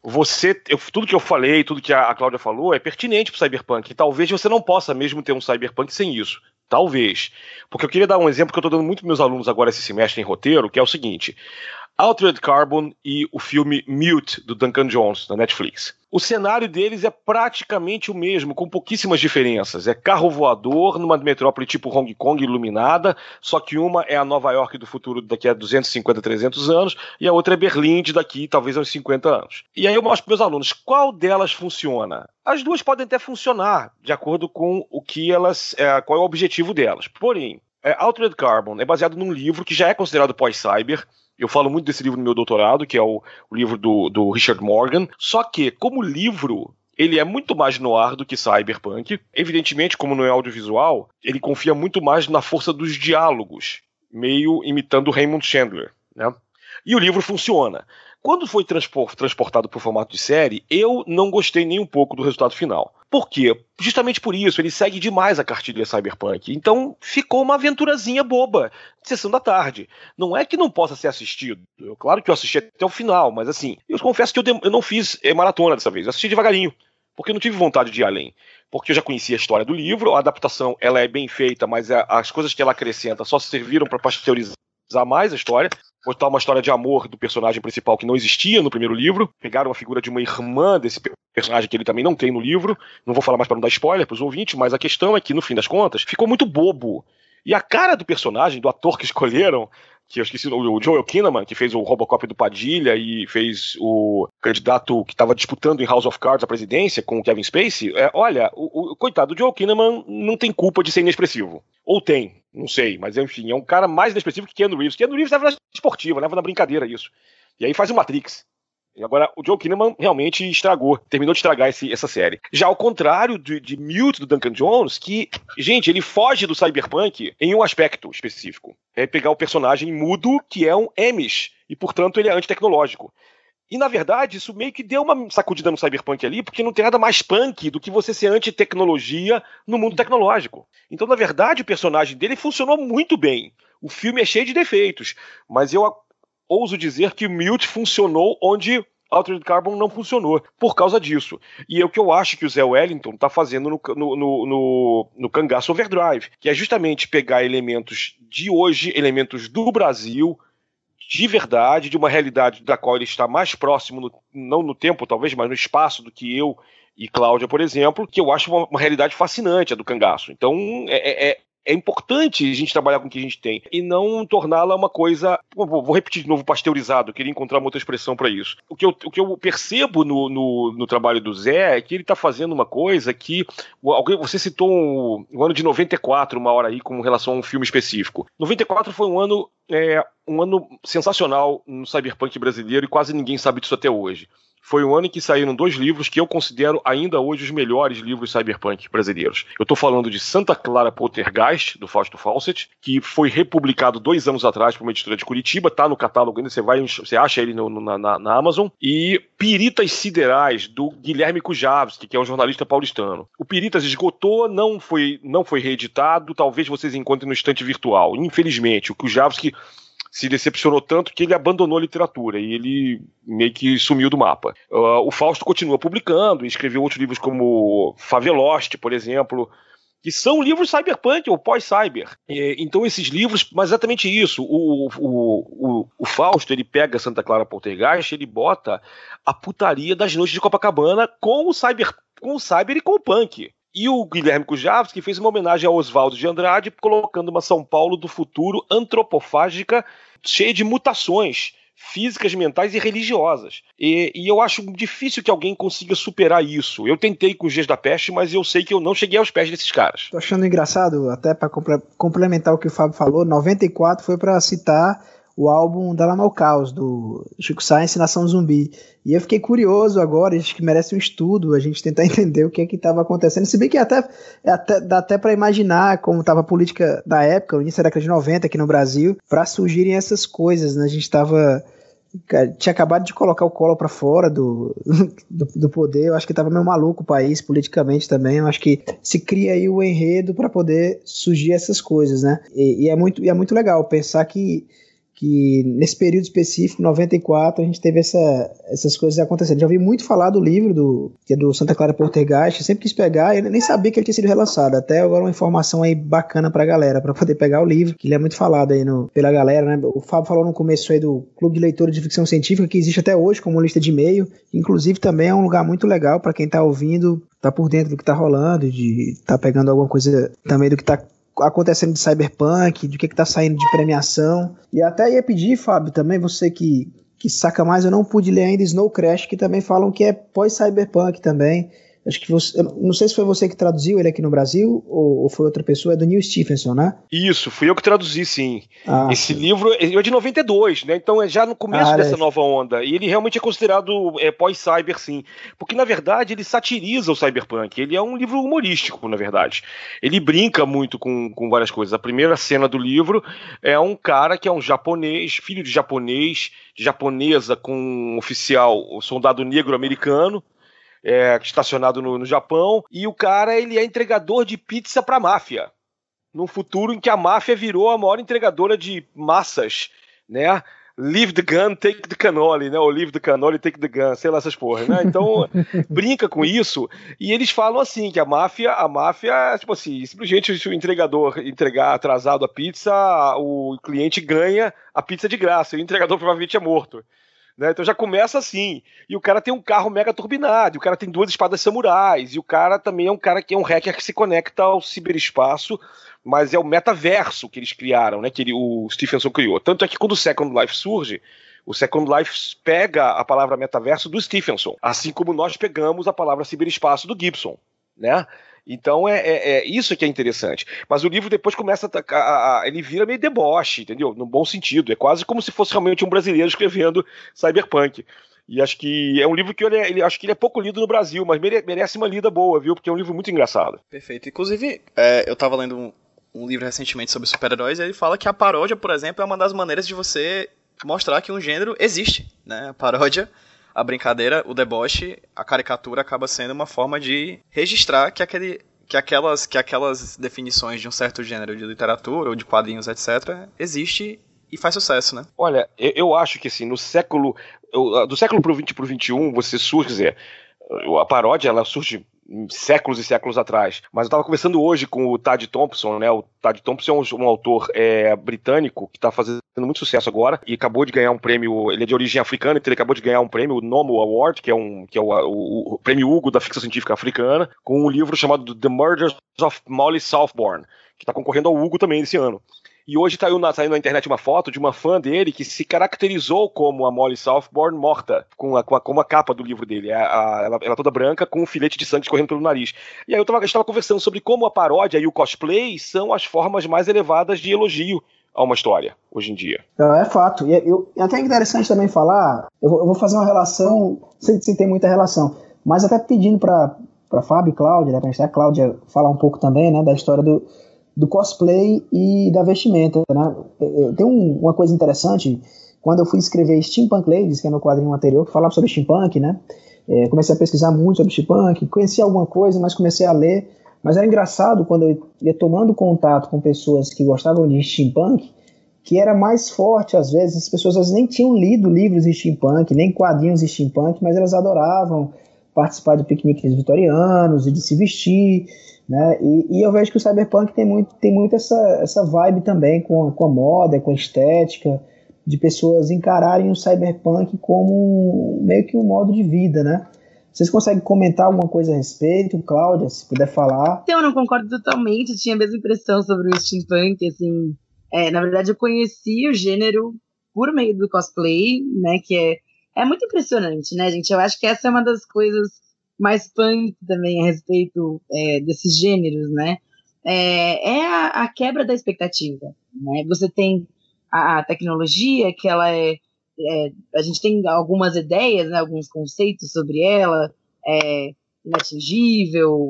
Tudo que eu falei, tudo que a Cláudia falou é pertinente para o cyberpunk. E talvez você não possa mesmo ter um cyberpunk sem isso. Talvez. Porque eu queria dar um exemplo que eu estou dando muito para meus alunos agora esse semestre em roteiro, que é o seguinte: Altered Carbon e o filme Mute, do Duncan Jones, da Netflix. O cenário deles é praticamente o mesmo, com pouquíssimas diferenças. É carro voador numa metrópole tipo Hong Kong iluminada, só que uma é a Nova York do futuro daqui a 250, 300 anos, e a outra é Berlim de daqui talvez a uns 50 anos. E aí eu mostro para meus alunos qual delas funciona. As duas podem até funcionar, de acordo com o que qual é o objetivo delas. Porém, Altered Carbon é baseado num livro que já é considerado pós-cyber. Eu falo muito desse livro no meu doutorado, que é o livro do Richard Morgan. Só que, como livro, ele é muito mais noir do que cyberpunk. Evidentemente, como não é audiovisual, ele confia muito mais na força dos diálogos, meio imitando Raymond Chandler, né? E o livro funciona. Quando foi transportado para o formato de série, eu não gostei nem um pouco do resultado final. Por quê? Justamente por isso, ele segue demais a cartilha cyberpunk. Então, ficou uma aventurazinha boba, de sessão da tarde. Não é que não possa ser assistido. Claro que eu assisti até o final, mas assim, eu confesso que eu não fiz maratona dessa vez. Eu assisti devagarinho, porque eu não tive vontade de ir além. Porque eu já conhecia a história do livro, a adaptação ela é bem feita, mas as coisas que ela acrescenta só serviram para pasteurizar mais a história. Botar uma história de amor do personagem principal que não existia no primeiro livro. Pegaram a figura de uma irmã desse personagem que ele também não tem no livro. Não vou falar mais para não dar spoiler para os ouvintes, mas a questão é que, no fim das contas, ficou muito bobo. E a cara do personagem, do ator que escolheram, que eu esqueci, o Joel Kinnaman, que fez o Robocop do Padilha e fez o candidato que estava disputando em House of Cards a presidência com o Kevin Spacey, olha, o coitado do Joel Kinnaman não tem culpa de ser inexpressivo. Ou tem, não sei, mas enfim, é um cara mais inexpressivo que Keanu Reeves. Keanu Reeves leva na esportiva, leva na brincadeira isso. E aí faz o Matrix. E agora o Joel Kinnaman realmente terminou de estragar essa série. Já ao contrário de Mute, do Duncan Jones, que, gente, ele foge do cyberpunk em um aspecto específico. É pegar o personagem mudo, que é um Amish, e portanto ele é antitecnológico. E na verdade isso meio que deu uma sacudida no cyberpunk ali, porque não tem nada mais punk do que você ser antitecnologia no mundo tecnológico. Então na verdade o personagem dele funcionou muito bem. O filme é cheio de defeitos, mas eu ouso dizer que o Mute funcionou onde Altered Carbon não funcionou, por causa disso. E é o que eu acho que o Zé Wellington está fazendo no Cangaço Overdrive, que é justamente pegar elementos de hoje, elementos do Brasil, de verdade, de uma realidade da qual ele está mais próximo, não no tempo talvez, mas no espaço do que eu e Cláudia, por exemplo, que eu acho uma realidade fascinante, a do Cangaço. Então é importante a gente trabalhar com o que a gente tem e não torná-la uma coisa... Vou repetir de novo, pasteurizado. Eu queria encontrar uma outra expressão para isso. O que eu percebo no trabalho do Zé é que ele está fazendo uma coisa que... Você citou o ano de 94, uma hora aí, com relação a um filme específico. 94 foi um ano sensacional no cyberpunk brasileiro e quase ninguém sabe disso até hoje. Foi um ano em que saíram 2 livros que eu considero ainda hoje os melhores livros cyberpunk brasileiros. Eu estou falando de Santa Clara Poltergeist, do Fausto Fawcett, que foi republicado 2 anos atrás por uma editora de Curitiba, tá no catálogo ainda, você acha ele na Amazon, e Piritas Siderais, do Guilherme Kujavski, que é um jornalista paulistano. O Piritas esgotou, não foi reeditado, talvez vocês encontrem no estante virtual. Infelizmente, o Kujavski se decepcionou tanto que ele abandonou a literatura e ele meio que sumiu do mapa. O Fausto continua publicando, escreveu outros livros como Favelost, por exemplo, que são livros cyberpunk ou pós-cyber. Então esses livros, mas exatamente isso, o Fausto, ele pega Santa Clara Poltergeist, ele bota a putaria das noites de Copacabana com o cyber e com o punk. E o Guilherme Kujavski fez uma homenagem ao Oswaldo de Andrade, colocando uma São Paulo do futuro antropofágica, cheia de mutações físicas, mentais e religiosas. E eu acho difícil que alguém consiga superar isso. Eu tentei com os Dias da Peste, mas eu sei que eu não cheguei aos pés desses caras. Tô achando engraçado, até para complementar o que o Fábio falou, 94 foi para citar o álbum Da Lama ao Caos, do Chico Science, Nação Zumbi. E eu fiquei curioso agora, acho que merece um estudo, a gente tentar entender o que é que estava acontecendo. Se bem que dá até para imaginar como estava a política da época, no início da década de 90 aqui no Brasil, para surgirem essas coisas, né? A gente tinha acabado de colocar o Collor para fora do poder, eu acho que estava meio maluco o país, politicamente também, eu acho que se cria aí o enredo para poder surgir essas coisas, né? E é muito legal pensar que nesse período específico, 94, a gente teve essas coisas acontecendo. Já ouvi muito falar do livro que é do Santa Clara Poltergeist, sempre quis pegar, eu nem sabia que ele tinha sido relançado, até agora uma informação aí bacana pra galera, pra poder pegar o livro, que ele é muito falado aí pela galera, né? O Fábio falou no começo aí do Clube de Leitores de Ficção Científica, que existe até hoje como lista de e-mail, inclusive também é um lugar muito legal pra quem tá ouvindo, tá por dentro do que tá rolando, de tá pegando alguma coisa também do que tá acontecendo de cyberpunk, do que tá saindo de premiação. E até ia pedir, Fábio, também você que saca mais, eu não pude ler ainda Snow Crash, que também falam que é pós-cyberpunk também. acho que você, eu não sei se foi você que traduziu ele aqui no Brasil ou foi outra pessoa, é do Neil Stephenson, né? Isso, fui eu que traduzi, sim. Esse sim. livro é de 92, né? Então é já no começo dessa nova onda. E ele realmente é considerado pós-cyber, sim. Porque, na verdade, ele satiriza o cyberpunk. Ele é um livro humorístico, na verdade. Ele brinca muito com várias coisas. A primeira cena do livro é um cara que é um japonês, filho de japonês, japonesa com um oficial, um soldado negro americano, estacionado no Japão. E o cara, ele é entregador de pizza pra máfia. Num futuro em que a máfia virou a maior entregadora de massas, né? Leave the gun, take the cannoli, né? Ou leave the cannoli, take the gun, sei lá essas porras, né? Então, brinca com isso, e eles falam assim, que a máfia, tipo assim, simplesmente se o entregador entregar atrasado a pizza, o cliente ganha a pizza de graça, e o entregador provavelmente é morto. Né? Então já começa assim, e o cara tem um carro mega turbinado, e o cara tem 2 espadas samurais, e o cara também é um cara que é um hacker que se conecta ao ciberespaço, mas é o metaverso que eles criaram, né? Que o Stephenson criou. Tanto é que quando o Second Life surge, o Second Life pega a palavra metaverso do Stephenson, assim como nós pegamos a palavra ciberespaço do Gibson, né? Então é isso que é interessante. Mas o livro depois começa ele vira meio deboche, entendeu? No bom sentido. É quase como se fosse realmente um brasileiro escrevendo cyberpunk. E acho que é um livro que acho que ele é pouco lido no Brasil, mas merece uma lida boa, viu? Porque é um livro muito engraçado. Perfeito. Inclusive, eu tava lendo um livro recentemente sobre super-heróis, e ele fala que a paródia, por exemplo, é uma das maneiras de você mostrar que um gênero existe, né? A paródia, a brincadeira, o deboche, a caricatura acaba sendo uma forma de registrar que aquelas definições de um certo gênero de literatura ou de quadrinhos, etc., existe e faz sucesso, né? Olha, eu acho que assim, do século pro 20 pro 21, você surge, quer dizer, a paródia, ela surge séculos e séculos atrás. Mas eu estava conversando hoje com o Tad Thompson, né? O Tad Thompson é um autor britânico que está fazendo muito sucesso agora e acabou de ganhar um prêmio. Ele é de origem africana, então ele acabou de ganhar um prêmio, o Nomo Award, que é o prêmio Hugo da ficção científica africana, com um livro chamado The Murders of Molly Southbourne, que está concorrendo ao Hugo também esse ano. E hoje saiu na internet uma foto de uma fã dele que se caracterizou como a Molly Southbourne morta, com a capa do livro dele. Ela toda branca, com um filete de sangue escorrendo pelo nariz. E aí a gente estava conversando sobre como a paródia e o cosplay são as formas mais elevadas de elogio a uma história, hoje em dia. É fato. E até é interessante também falar, eu vou fazer uma relação, sem ter muita relação, mas até pedindo para Fábio e Cláudia, né, para a Cláudia falar um pouco também, né, da história do cosplay e da vestimenta, né? Tem uma coisa interessante, quando eu fui escrever Steampunk Ladies, que é meu quadrinho anterior, que falava sobre steampunk, né? Comecei a pesquisar muito sobre steampunk, conheci alguma coisa, mas comecei a ler, mas era engraçado quando eu ia tomando contato com pessoas que gostavam de steampunk, que era mais forte, às vezes, as pessoas às vezes nem tinham lido livros de steampunk, nem quadrinhos de steampunk, mas elas adoravam participar de piqueniques vitorianos e de se vestir, né? E eu vejo que o cyberpunk tem muito essa vibe também com a moda, com a estética, de pessoas encararem o cyberpunk como meio que um modo de vida, né? Vocês conseguem comentar alguma coisa a respeito? Cláudia, se puder falar. Então, eu não concordo totalmente, eu tinha a mesma impressão sobre o steampunk, assim. Na verdade, eu conheci o gênero por meio do cosplay, né? Que é muito impressionante, né, gente? Eu acho que essa é uma das coisas mais punk também a respeito desses gêneros, né? A quebra da expectativa, né? Você tem a tecnologia, que ela a gente tem algumas ideias, né, alguns conceitos sobre ela, inatingível,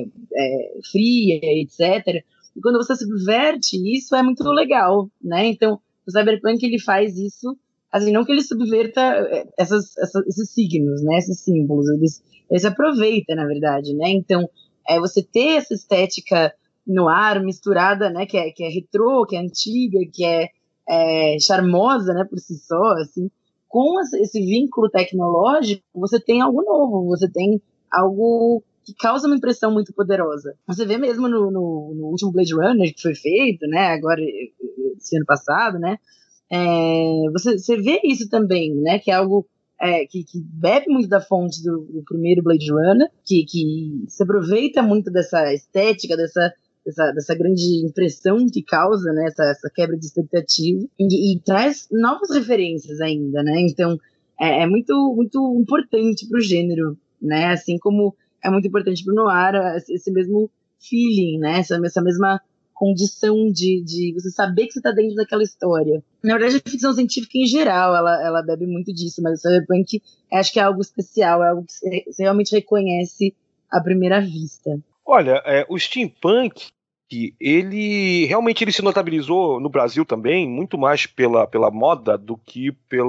fria, etc. E quando você subverte isso, é muito legal, né? Então, o cyberpunk, ele faz isso, assim, não que ele subverta esses signos, né, esses símbolos, ele se aproveita, na verdade, né? Então, você ter essa estética no ar, misturada, né, que é retrô, que é antiga, que é charmosa, né, por si só, assim, com esse vínculo tecnológico, você tem algo novo, você tem algo que causa uma impressão muito poderosa. Você vê mesmo no último Blade Runner que foi feito, né, agora, esse ano passado, né, você vê isso também, né, que é algo que bebe muito da fonte do primeiro Blade Runner, que se aproveita muito dessa estética, dessa grande impressão que causa, né, essa quebra de expectativa, e traz novas referências ainda, né? Então é muito, muito importante para o gênero, né? Assim como é muito importante pro noir, esse mesmo feeling, né? Essa mesma condição de você saber que você tá dentro daquela história. Na verdade, a ficção científica em geral, ela bebe muito disso, mas o cyberpunk acho que é algo especial, é algo que você realmente reconhece à primeira vista. Olha, o steampunk, ele realmente se notabilizou no Brasil também, muito mais pela moda do que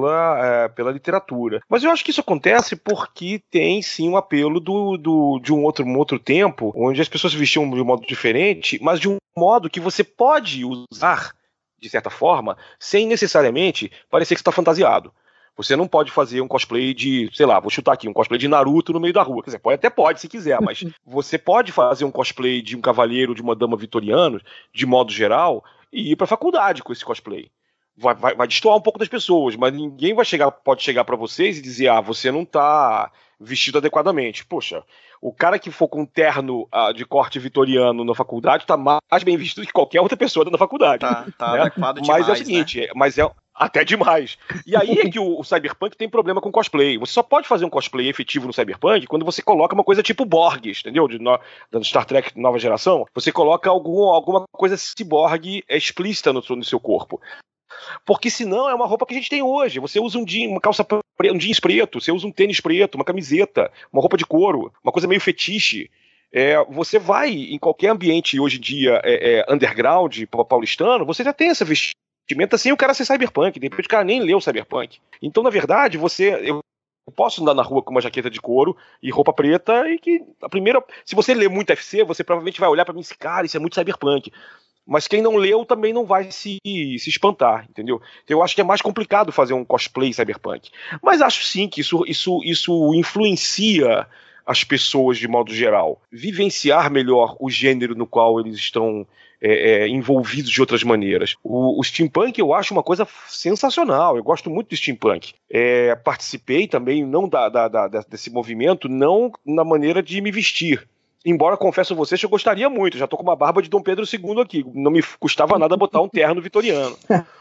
pela literatura. Mas eu acho que isso acontece porque tem sim um apelo de um outro tempo, onde as pessoas se vestiam de um modo diferente, mas de um modo que você pode usar, de certa forma, sem necessariamente parecer que você está fantasiado. Você não pode fazer um cosplay de, sei lá, vou chutar aqui, um cosplay de Naruto no meio da rua. Quer dizer, pode se quiser, mas você pode fazer um cosplay de um cavaleiro, de uma dama vitoriana, de modo geral, e ir pra faculdade com esse cosplay. Vai destoar um pouco das pessoas, mas ninguém pode chegar pra vocês e dizer, você não tá vestido adequadamente. Poxa, o cara que for com um terno de corte vitoriano na faculdade tá mais bem vestido que qualquer outra pessoa na faculdade. Tá né? adequado demais, mas é o seguinte, mas é até demais. E aí é que o cyberpunk tem problema com cosplay. Você só pode fazer um cosplay efetivo no cyberpunk quando você coloca uma coisa tipo Borgs, entendeu? Da Star Trek Nova Geração. Você coloca alguma coisa ciborgue explícita no seu corpo. Porque senão é uma roupa que a gente tem hoje. Você usa um jeans preto, você usa um tênis preto, uma camiseta, uma roupa de couro, uma coisa meio fetiche. Você vai em qualquer ambiente hoje em dia underground, paulistano, você já tem essa vestimenta sem o cara ser cyberpunk. De repente o cara nem leu cyberpunk. Então, na verdade, eu posso andar na rua com uma jaqueta de couro e roupa preta e que se você lê muito FC, você provavelmente vai olhar pra mim e dizer, cara, isso é muito cyberpunk. Mas quem não leu também não vai se espantar, entendeu? Então eu acho que é mais complicado fazer um cosplay cyberpunk. Mas acho sim que isso influencia as pessoas de modo geral. Vivenciar melhor o gênero no qual eles estão envolvidos de outras maneiras. O steampunk eu acho uma coisa sensacional, eu gosto muito do steampunk. Participei também não desse movimento, não na maneira de me vestir. Embora, confesso a vocês, que eu gostaria muito. Já tô com uma barba de Dom Pedro II aqui. Não me custava nada botar um terno vitoriano.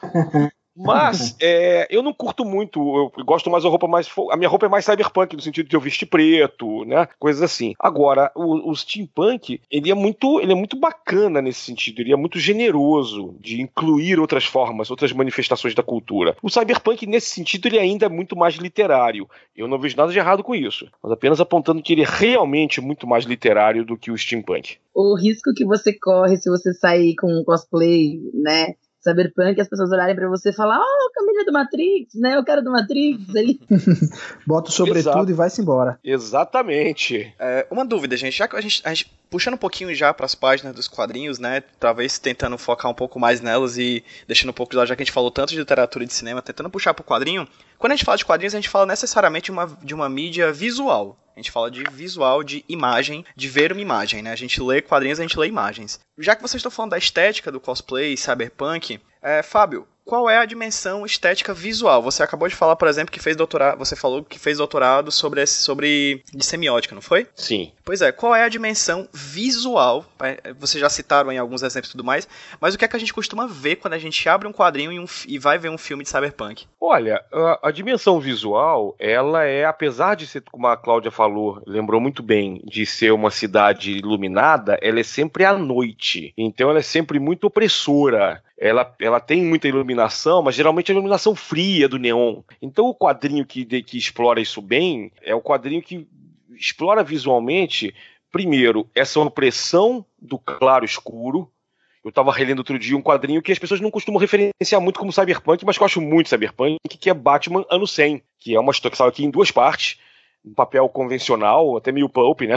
Mas eu não curto muito. Eu gosto mais da roupa mais... A minha roupa é mais cyberpunk, no sentido de eu vestir preto, né? Coisas assim. Agora, o steampunk, ele é muito bacana nesse sentido. Ele é muito generoso de incluir outras formas, outras manifestações da cultura. O cyberpunk, nesse sentido, ele ainda é muito mais literário. Eu não vejo nada de errado com isso. Mas apenas apontando que ele é realmente muito mais literário do que o steampunk. O risco que você corre se você sair com um cosplay, né? Cyberpunk, as pessoas olharem pra você e falar, Camila do Matrix, né? Eu quero do Matrix ali. Bota o sobretudo e vai-se embora. Exatamente. Uma dúvida, gente. Já que a gente puxando um pouquinho já pras páginas dos quadrinhos, né? Talvez tentando focar um pouco mais nelas e deixando um pouco de lado, já que a gente falou tanto de literatura e de cinema, tentando puxar pro quadrinho. Quando a gente fala de quadrinhos, a gente fala necessariamente de uma mídia visual. A gente fala de visual, de imagem, de ver uma imagem, né? A gente lê quadrinhos, a gente lê imagens. Já que vocês estão falando da estética do cosplay, cyberpunk, Fábio, qual é a dimensão estética visual? Você acabou de falar, por exemplo, que fez doutorado, você falou que fez doutorado sobre de semiótica, não foi? Sim. Pois é, qual é a dimensão visual? Vocês já citaram em alguns exemplos e tudo mais, mas o que é que a gente costuma ver quando a gente abre um quadrinho e vai ver um filme de cyberpunk? Olha, a dimensão visual, ela apesar de ser, como a Cláudia falou, lembrou muito bem, de ser uma cidade iluminada, ela é sempre à noite. Então ela é sempre muito opressora. Ela tem muita iluminação, mas geralmente é a iluminação fria do neon. Então o quadrinho que explora isso bem é o quadrinho que explora visualmente, primeiro, essa opressão do claro-escuro. Eu estava relendo outro dia um quadrinho que as pessoas não costumam referenciar muito como cyberpunk, mas que eu acho muito cyberpunk, que é Batman Ano 100, que é uma história que saiu aqui em 2 partes, um papel convencional, até meio pulp, né?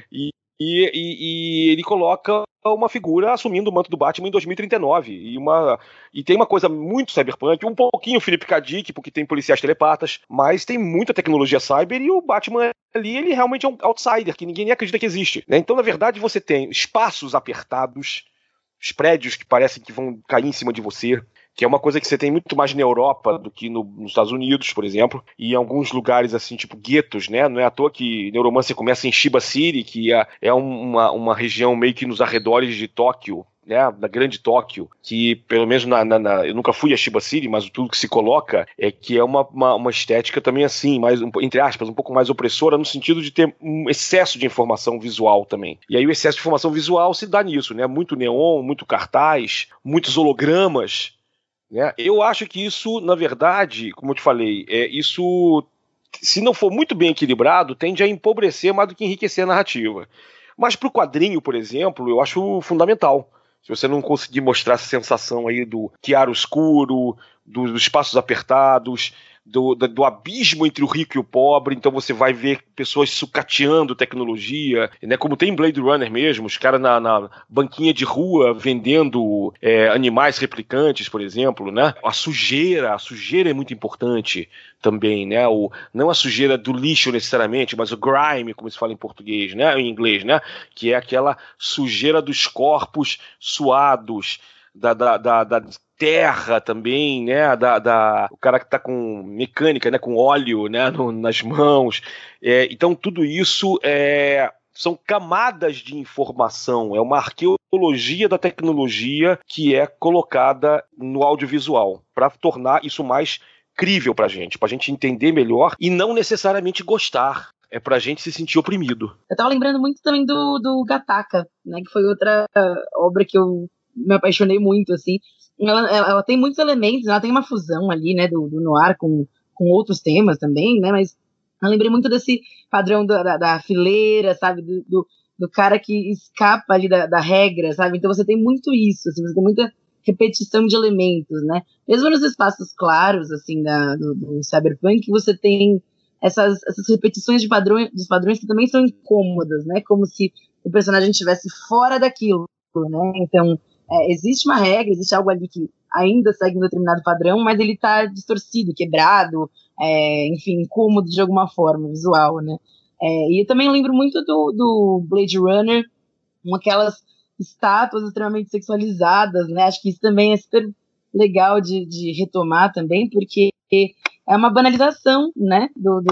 E ele coloca uma figura assumindo o manto do Batman em 2039. E tem uma coisa muito cyberpunk, um pouquinho Philip K. Dick, porque tem policiais telepatas, mas tem muita tecnologia cyber e o Batman ali, ele realmente é um outsider, que ninguém nem acredita que existe, né? Então, na verdade, você tem espaços apertados, os prédios que parecem que vão cair em cima de você, que é uma coisa que você tem muito mais na Europa do que nos Estados Unidos, por exemplo, e em alguns lugares assim, tipo guetos, né? Não é à toa que Neuromancer começa em Shiba City, que é uma região meio que nos arredores de Tóquio, né, da grande Tóquio, que pelo menos eu nunca fui a Shiba City, mas tudo que se coloca é que é uma estética também assim, mais, entre aspas, um pouco mais opressora, no sentido de ter um excesso de informação visual também. E aí o excesso de informação visual se dá nisso, né? Muito neon, muito cartaz, muitos hologramas, né? Eu acho que isso, na verdade, como eu te falei, isso, se não for muito bem equilibrado, tende a empobrecer mais do que enriquecer a narrativa. Mas para o quadrinho, por exemplo, eu acho fundamental. Se você não conseguir mostrar essa sensação aí do chiaro-escuro, dos espaços apertados, do abismo entre o rico e o pobre, então você vai ver pessoas sucateando tecnologia, né, como tem em Blade Runner mesmo, os caras na banquinha de rua vendendo animais replicantes, por exemplo, né? A sujeira é muito importante também, né? Não a sujeira do lixo necessariamente, mas o grime, como se fala em português, né? Em inglês, né? Que é aquela sujeira dos corpos suados, da terra também, né, o cara que está com mecânica, né, com óleo, né, nas mãos. Então tudo isso são camadas de informação, é uma arqueologia da tecnologia que é colocada no audiovisual para tornar isso mais crível para a gente entender melhor e não necessariamente gostar. É pra gente se sentir oprimido. Eu tava lembrando muito também do Gattaca, né, que foi outra obra que eu me apaixonei muito, assim. Ela tem muitos elementos, ela tem uma fusão ali, né, do noir com outros temas também, né, mas eu lembrei muito desse padrão da fileira, sabe, do cara que escapa ali da regra, sabe, então você tem muito isso, assim, você tem muita repetição de elementos, né, mesmo nos espaços claros, assim, do cyberpunk, você tem essas repetições dos padrões que também são incômodas, né, como se o personagem estivesse fora daquilo, né, então existe uma regra, existe algo ali que ainda segue um determinado padrão, mas ele está distorcido, quebrado, enfim, incômodo de alguma forma, visual, né? E eu também lembro muito do Blade Runner, com aquelas estátuas extremamente sexualizadas, né? Acho que isso também é super legal de retomar também, porque é uma banalização, né,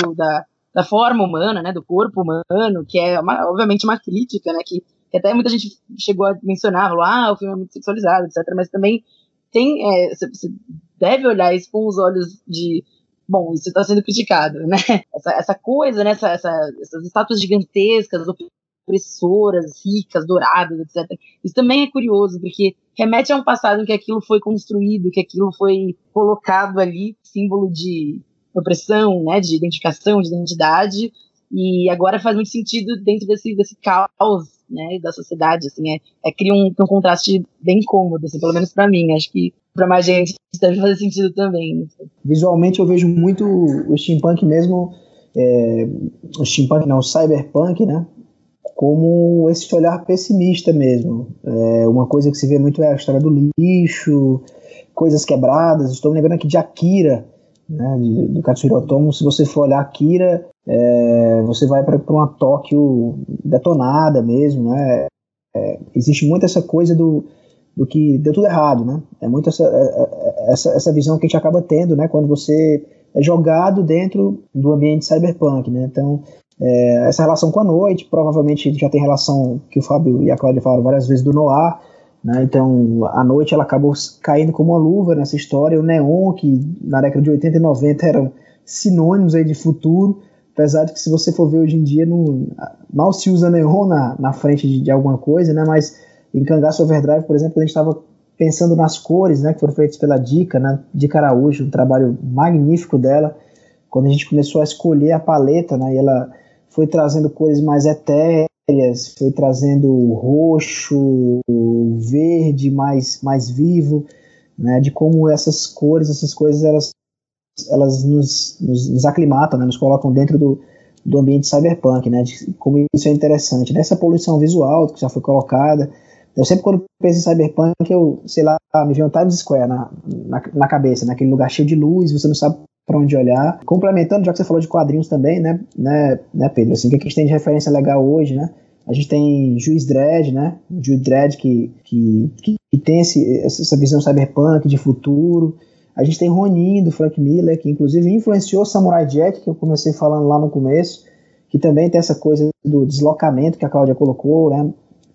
da forma humana, né, do corpo humano, que é obviamente uma crítica, né, que até muita gente chegou a mencionar, falou, o filme é muito sexualizado, etc. Mas também você deve olhar isso com os olhos de, bom, isso está sendo criticado, né? Essa coisa, né? Essas estátuas gigantescas, opressoras, ricas, douradas, etc. Isso também é curioso, porque remete a um passado em que aquilo foi construído, que aquilo foi colocado ali, símbolo de opressão, né? De identificação, de identidade, e agora faz muito sentido dentro desse caos, né, da sociedade, assim, cria um contraste bem incômodo, assim, pelo menos pra mim, acho que pra mais gente deve fazer sentido também. Visualmente eu vejo muito o steampunk mesmo, o steampunk não, o cyberpunk, né, como esse olhar pessimista mesmo, uma coisa que se vê muito é a história do lixo, coisas quebradas. Estou me lembrando aqui de Akira, né, do Katsuhiro Otomo. Se você for olhar Akira, você vai para uma Tóquio detonada mesmo, né? Existe muito essa coisa do que deu tudo errado, né? É muito essa visão que a gente acaba tendo, né, quando você é jogado dentro do ambiente cyberpunk, né? Então, essa relação com a noite, provavelmente já tem relação que o Fábio e a Cláudia falaram várias vezes do noir, né? Então a noite ela acabou caindo como uma luva nessa história. O neon, que na década de 80 e 90 eram sinônimos aí de futuro, apesar de que se você for ver hoje em dia mal se usa neon na frente de alguma coisa, né? Mas em Cangaço Overdrive, por exemplo, a gente estava pensando nas cores, né, que foram feitas pela Dica, né, Dica Araújo, um trabalho magnífico dela, quando a gente começou a escolher a paleta, né, e ela foi trazendo cores mais etéreas, foi trazendo roxo, verde mais vivo, né, de como essas coisas elas nos aclimatam, né, nos colocam dentro do ambiente cyberpunk, né, de como isso é interessante, nessa poluição visual que já foi colocada. Eu sempre, quando penso em cyberpunk, eu, sei lá, me vem um Times Square na cabeça, naquele lugar cheio de luz, você não sabe para onde olhar. Complementando, já que você falou de quadrinhos também, né Pedro, assim, o que a gente tem de referência legal hoje, né? A gente tem Juiz Dredd, né? Juiz Dredd que tem essa visão cyberpunk de futuro. A gente tem Ronin, do Frank Miller, que inclusive influenciou Samurai Jack, que eu comecei falando lá no começo, que também tem essa coisa do deslocamento que a Cláudia colocou, né?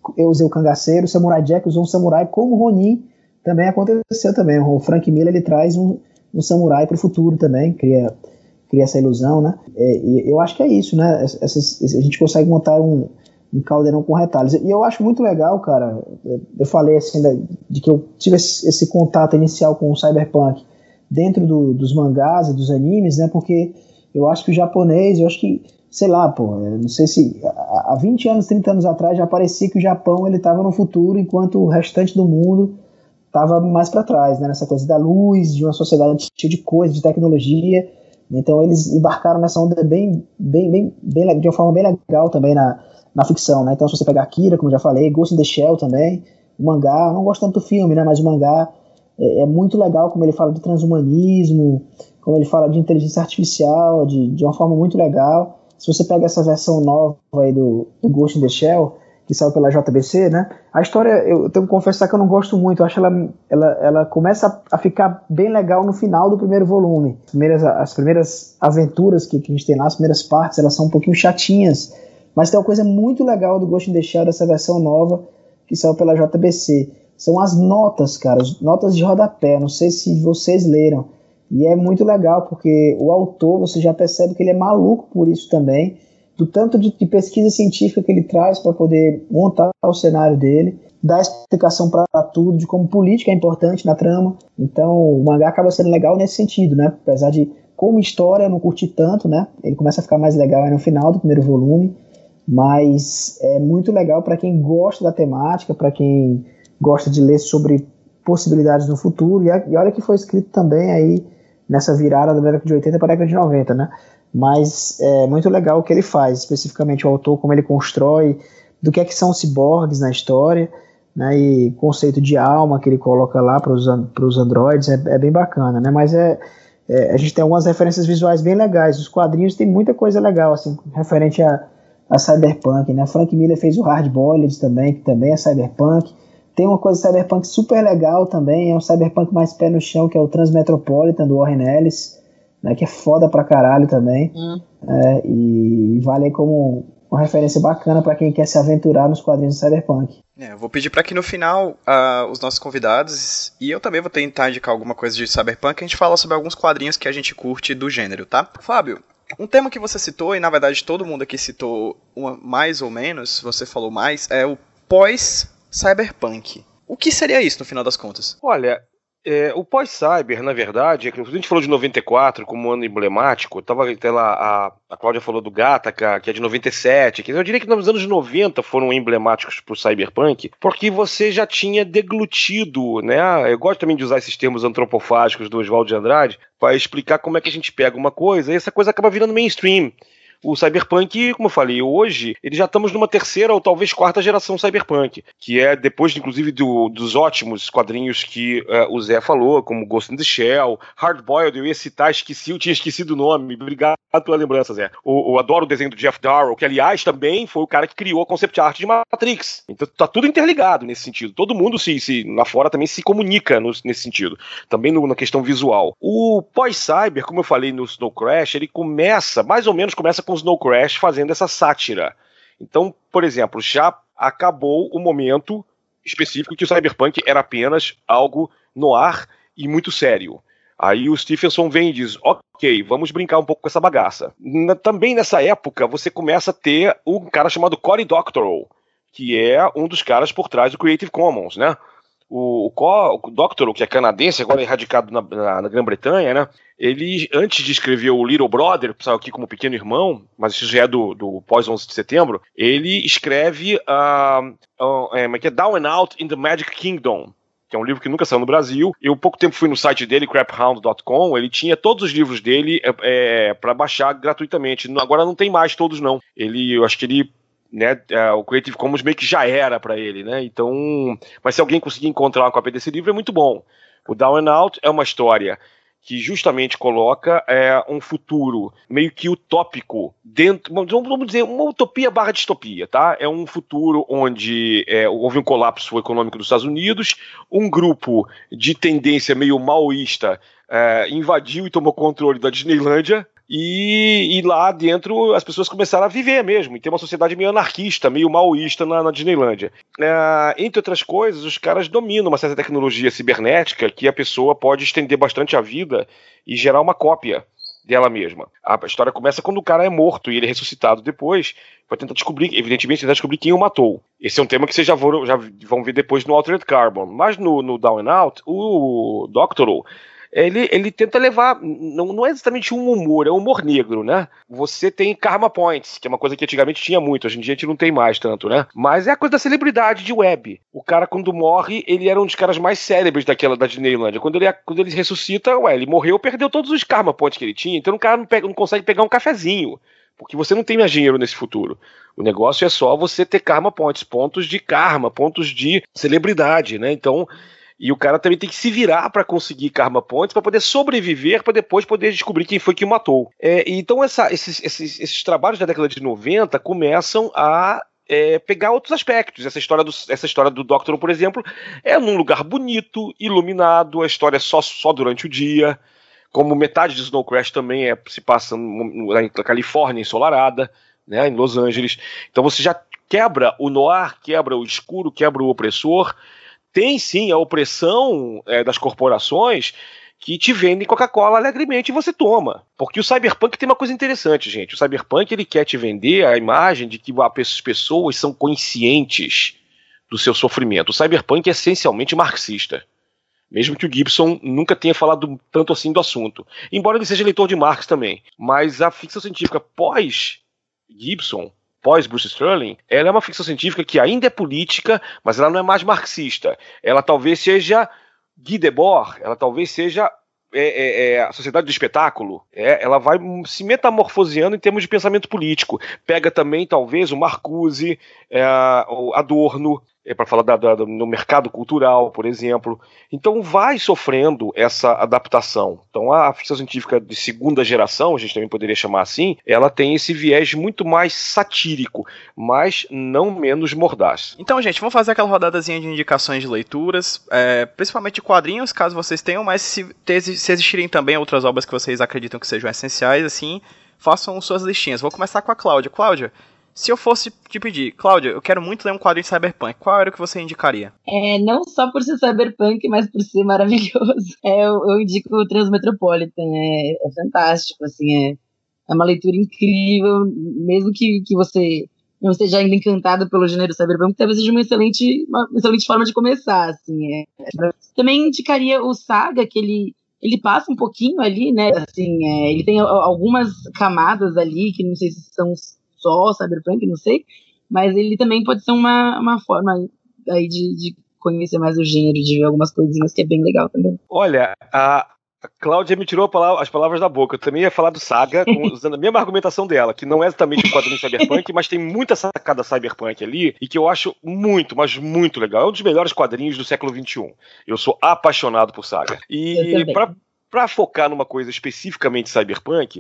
eu usei o cangaceiro, o Samurai Jack usou um samurai, como o Ronin também aconteceu também. O Frank Miller, ele traz um samurai para o futuro também, cria essa ilusão, né? E eu acho que é isso, né? A gente consegue montar um caldeirão com retalhos. E eu acho muito legal, cara, eu falei assim, de que eu tive esse contato inicial com o cyberpunk dentro dos mangás e dos animes, né? Porque eu acho que o japonês, eu acho que, sei lá, não sei se há 20 anos, 30 anos atrás já parecia que o Japão ele estava no futuro, enquanto o restante do mundo estava mais para trás, né? Nessa coisa da luz, de uma sociedade cheia de coisas, de tecnologia. Então eles embarcaram nessa onda de uma forma bem legal também na ficção, né? Então se você pegar Akira, como eu já falei, Ghost in the Shell também, o mangá, eu não gosto tanto do filme, né? Mas o mangá é muito legal, como ele fala de transhumanismo, como ele fala de inteligência artificial, de uma forma muito legal. Se você pega essa versão nova aí do Ghost in the Shell, que saiu pela JBC, né? A história, eu tenho que confessar que eu não gosto muito. Eu acho ela começa a ficar bem legal no final do primeiro volume. As primeiras aventuras que a gente tem lá, as primeiras partes, elas são um pouquinho chatinhas. Mas tem uma coisa muito legal do Ghost in the Shell, dessa versão nova, que saiu pela JBC. São as notas, cara, as notas de rodapé. Não sei se vocês leram. E é muito legal, porque o autor, você já percebe que ele é maluco por isso também, do tanto de pesquisa científica que ele traz para poder montar o cenário dele, dar explicação para tudo, de como política é importante na trama. Então o mangá acaba sendo legal nesse sentido, né? Apesar de, como história, eu não curti tanto, né? Ele começa a ficar mais legal aí no final do primeiro volume, mas é muito legal para quem gosta da temática, para quem gosta de ler sobre possibilidades no futuro, e olha que foi escrito também aí nessa virada da década de 80 para a década de 90, né? Mas é muito legal o que ele faz, especificamente o autor, como ele constrói, do que são os ciborgues na história, né, e conceito de alma que ele coloca lá para os androides, é bem bacana, né? Mas a gente tem algumas referências visuais bem legais. Os quadrinhos tem muita coisa legal, assim, referente a cyberpunk, né? Frank Miller fez o Hard Boiled também, que também é cyberpunk. Tem uma coisa cyberpunk super legal também, é um cyberpunk mais pé no chão, que é o Transmetropolitan, do Warren Ellis, né, que é foda pra caralho também. E vale como uma referência bacana pra quem quer se aventurar nos quadrinhos de cyberpunk. Eu vou pedir para que no final os nossos convidados, e eu também vou tentar indicar alguma coisa de cyberpunk, a gente fala sobre alguns quadrinhos que a gente curte do gênero, tá? Fábio, um tema que você citou, e na verdade todo mundo aqui citou mais ou menos, você falou mais, é o pós-cyberpunk. O que seria isso no final das contas? Olha, o pós-cyber, na verdade, a gente falou de 94 como um ano emblemático, tava até lá, a Cláudia falou do Gattaca, que é de 97, eu diria que nos anos 90 foram emblemáticos pro cyberpunk, porque você já tinha deglutido, né, eu gosto também de usar esses termos antropofágicos do Oswald de Andrade, para explicar como é que a gente pega uma coisa, e essa coisa acaba virando mainstream. O cyberpunk, como eu falei, hoje, já estamos numa terceira ou talvez quarta geração cyberpunk, que é depois, inclusive, dos ótimos quadrinhos que o Zé falou, como Ghost in the Shell, Hard Boiled, eu ia citar, eu tinha esquecido o nome, obrigado pela lembrança, Zé. Eu adoro o desenho do Jeff Darrow, que, aliás, também foi o cara que criou a concept art de Matrix. Então tá tudo interligado nesse sentido. Todo mundo lá fora também se comunica nesse sentido, também na questão visual. O pós-cyber, como eu falei no Snow Crash, ele mais ou menos começa com o Snow Crash fazendo essa sátira. Então, por exemplo, já acabou o momento específico que o cyberpunk era apenas algo noir e muito sério. Aí o Stephenson vem e diz, ok, vamos brincar um pouco com essa bagaça. Também nessa época, você começa a ter um cara chamado Cory Doctorow, que é um dos caras por trás do Creative Commons, né? O Doctorow, que é canadense, agora é radicado na Grã-Bretanha, né? Ele, antes de escrever o Little Brother, que saiu aqui como Pequeno Irmão, mas isso já é do pós-11 de setembro, ele escreve Down and Out in the Magic Kingdom, que é um livro que nunca saiu no Brasil. Eu, pouco tempo, fui no site dele, craphound.com, ele tinha todos os livros dele para baixar gratuitamente. Agora não tem mais todos, não. Eu acho que ele... né, o Creative Commons meio que já era para ele, né? Então, mas se alguém conseguir encontrar uma cópia desse livro é muito bom. O Down and Out é uma história que justamente coloca um futuro meio que utópico dentro, vamos dizer, uma utopia barra distopia, tá? É um futuro onde houve um colapso econômico dos Estados Unidos, um grupo de tendência meio maoísta invadiu e tomou controle da Disneylândia, E lá dentro as pessoas começaram a viver mesmo, e ter uma sociedade meio anarquista, meio maoísta na Disneylandia. Entre outras coisas, os caras dominam uma certa tecnologia cibernética que a pessoa pode estender bastante a vida e gerar uma cópia dela mesma. A história começa quando o cara é morto e ele é ressuscitado depois para tentar descobrir, evidentemente, quem o matou. Esse é um tema que vocês já vão ver depois no Altered Carbon. Mas no Down and Out, o Doctorow, ele tenta levar, não é exatamente um humor, é um humor negro, né? Você tem Karma Points, que é uma coisa que antigamente tinha muito, hoje em dia a gente não tem mais tanto, né? Mas é a coisa da celebridade de web. O cara, quando morre, ele era um dos caras mais célebres da Disneylandia. Quando ele ressuscita, ele morreu, perdeu todos os Karma Points que ele tinha, então o cara não consegue pegar um cafezinho, porque você não tem mais dinheiro nesse futuro. O negócio é só você ter Karma Points, pontos de karma, pontos de celebridade, né? Então... E o cara também tem que se virar para conseguir Karma Points, para poder sobreviver, para depois poder descobrir quem foi que o matou. Então esses trabalhos da década de 90 começam a pegar outros aspectos. Essa história do Doctor, por exemplo, é num lugar bonito, iluminado, a história é só durante o dia, como metade de Snow Crash também se passa na Califórnia ensolarada, né, em Los Angeles. Então você já quebra o noir, quebra o escuro, quebra o opressor. Tem sim a opressão das corporações que te vendem Coca-Cola alegremente e você toma. Porque o Cyberpunk tem uma coisa interessante, gente. O Cyberpunk ele quer te vender a imagem de que as pessoas são conscientes do seu sofrimento. O Cyberpunk é essencialmente marxista. Mesmo que o Gibson nunca tenha falado tanto assim do assunto. Embora ele seja leitor de Marx também. Mas a ficção científica pós-Gibson, pós-Bruce Sterling, ela é uma ficção científica que ainda é política, mas ela não é mais marxista. Ela talvez seja Guy Debord, ela talvez seja a sociedade do espetáculo. Ela vai se metamorfoseando em termos de pensamento político. Pega também, talvez, o Marcuse, o Adorno, para falar no mercado cultural, por exemplo. Então vai sofrendo essa adaptação. Então a ficção científica de segunda geração, a gente também poderia chamar assim, ela tem esse viés muito mais satírico, mas não menos mordaz. Então, gente, vamos fazer aquela rodadazinha de indicações de leituras, principalmente de quadrinhos, caso vocês tenham, mas se existirem também outras obras que vocês acreditam que sejam essenciais, assim, façam suas listinhas. Vou começar com a Cláudia. Cláudia, se eu fosse te pedir, Cláudia, eu quero muito ler um quadrinho de Cyberpunk, qual era o que você indicaria? Não só por ser Cyberpunk, mas por ser maravilhoso. Eu indico o Transmetropolitan, é fantástico, assim, é uma leitura incrível, mesmo que você não esteja ainda encantado pelo gênero Cyberpunk, talvez seja uma excelente forma de começar, assim. Também indicaria o Saga, que ele passa um pouquinho ali, né, assim, ele tem algumas camadas ali, que não sei se são só Cyberpunk, não sei, mas ele também pode ser uma forma aí de conhecer mais o gênero, de ver algumas coisinhas que é bem legal também. Olha, a Cláudia me tirou as palavras da boca. Eu também ia falar do Saga, usando a mesma argumentação dela, que não é exatamente um quadrinho Cyberpunk, mas tem muita sacada Cyberpunk ali, e que eu acho muito, mas muito legal. É um dos melhores quadrinhos do século XXI. Eu sou apaixonado por Saga. E para focar numa coisa especificamente Cyberpunk,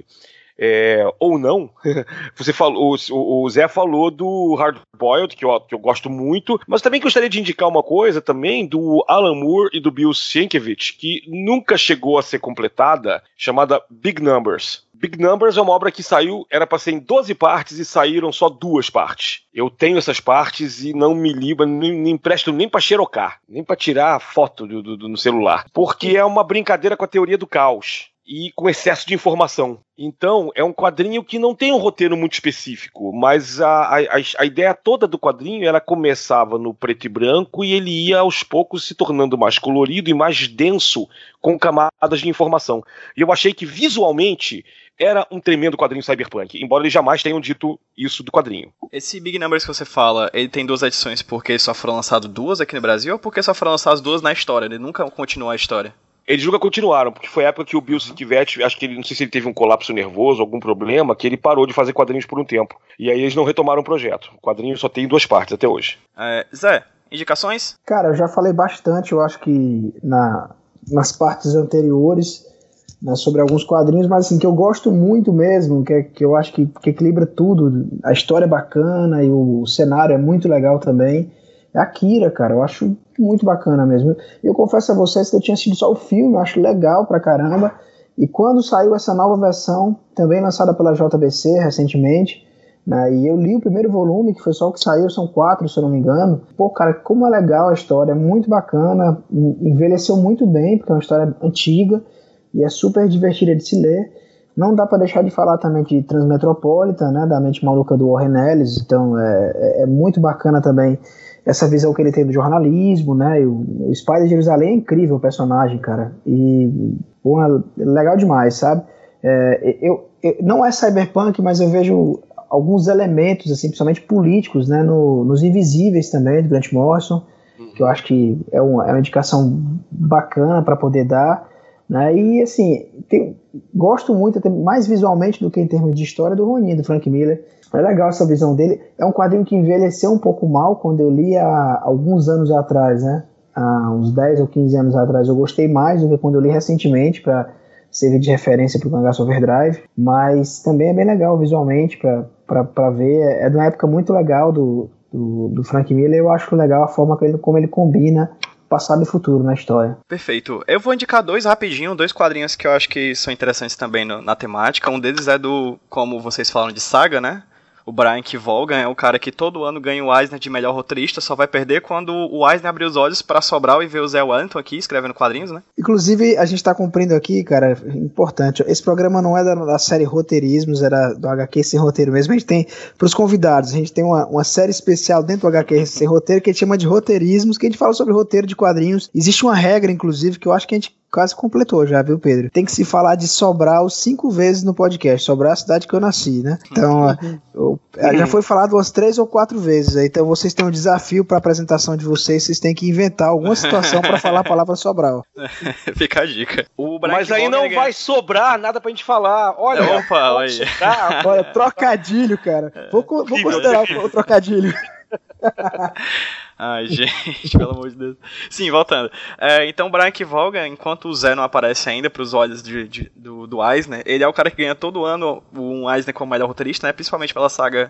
ou não, você falou, o Zé falou do Hard Boiled, que eu gosto muito, mas também gostaria de indicar uma coisa também do Alan Moore e do Bill Sienkiewicz, que nunca chegou a ser completada, chamada Big Numbers. Big Numbers é uma obra que era para ser em 12 partes e saíram só 2 partes. Eu tenho essas partes e não me livro, nem empresto nem para xerocar, nem para tirar foto no celular, porque é uma brincadeira com a teoria do caos e com excesso de informação. Então, é um quadrinho que não tem um roteiro muito específico, mas a ideia toda do quadrinho, ela começava no preto e branco e ele ia aos poucos se tornando mais colorido e mais denso, com camadas de informação. E eu achei que visualmente era um tremendo quadrinho Cyberpunk, embora eles jamais tenham dito isso do quadrinho. Esse Big Numbers que você fala, ele tem 2 edições porque só foram lançadas 2 aqui no Brasil, ou porque só foram lançadas 2 na história? Ele nunca continuou a história? Eles nunca continuaram, porque foi a época que o Bill Sienkiewicz, acho que ele, não sei se ele teve um colapso nervoso, algum problema, que ele parou de fazer quadrinhos por um tempo. E aí eles não retomaram o projeto. O quadrinho só tem 2 partes até hoje. Zé, indicações? Cara, eu já falei bastante, eu acho que nas partes anteriores, né, sobre alguns quadrinhos, mas assim, que eu gosto muito mesmo, que eu acho que equilibra tudo. A história é bacana e o cenário é muito legal também. É Akira, cara, eu acho muito bacana mesmo. Eu confesso a vocês que eu tinha assistido só o filme, eu acho legal pra caramba, E quando saiu essa nova versão, também lançada pela JBC recentemente, né, e eu li o primeiro volume, que foi só o que saiu, são 4, se eu não me engano. Pô, cara, como é legal a história, é muito bacana, envelheceu muito bem, porque é uma história antiga e é super divertida de se ler. Não dá para deixar de falar também de Transmetropolitan, né, da mente maluca do Warren Ellis, então é muito bacana também essa visão que ele tem do jornalismo, né, e o Spider de Jerusalém é incrível o personagem, cara, e pô, é legal demais, sabe? Não é cyberpunk, mas eu vejo alguns elementos, assim, principalmente políticos, né, nos Invisíveis também, do Grant Morrison, que eu acho que é uma indicação bacana para poder dar, né, e assim, gosto muito, até mais visualmente do que em termos de história, do Ronin, do Frank Miller. É legal essa visão dele. É um quadrinho que envelheceu um pouco mal quando eu li há alguns anos atrás, né, há uns 10 ou 15 anos atrás. Eu gostei mais do que quando eu li recentemente, para servir de referência para o Cangaço Overdrive, mas também é bem legal visualmente para ver. É de uma época muito legal do Frank Miller. Eu acho legal a forma como ele combina passado e futuro na história. Perfeito. Eu vou indicar dois quadrinhos que eu acho que são interessantes também na temática. Um deles é como vocês falaram, de saga, né? O Brian Kevogan é o cara que todo ano ganha o Eisner de melhor roteirista, só vai perder quando o Eisner abrir os olhos pra Sobral e ver o Zé Wellington aqui escrevendo quadrinhos, né? Inclusive, a gente tá cumprindo aqui, cara, importante, esse programa não é da série Roteirismos, era do HQ Sem Roteiro mesmo. A gente tem, pros convidados, a gente tem uma série especial dentro do HQ Sem Roteiro que a gente chama de Roteirismos, que a gente fala sobre roteiro de quadrinhos. Existe uma regra, inclusive, que eu acho que a gente quase completou já, viu, Pedro? Tem que se falar de Sobral 5 vezes no podcast. Sobral é a cidade que eu nasci, né? Então, já foi falado umas 3 ou 4 vezes. Então, vocês têm um desafio para a apresentação de vocês têm que inventar alguma situação para falar a palavra Sobral. Fica a dica. Mas aí não vai sobrar nada pra gente falar. Olha, opa, aí. Olha, trocadilho, cara. Vou considerar o trocadilho. Ai, gente, pelo amor de Deus. Sim, voltando. Então, Brian Kevogan, enquanto o Zé não aparece ainda pros olhos do Eisner, ele é o cara que ganha todo ano um Eisner como melhor roteirista, né? Principalmente pela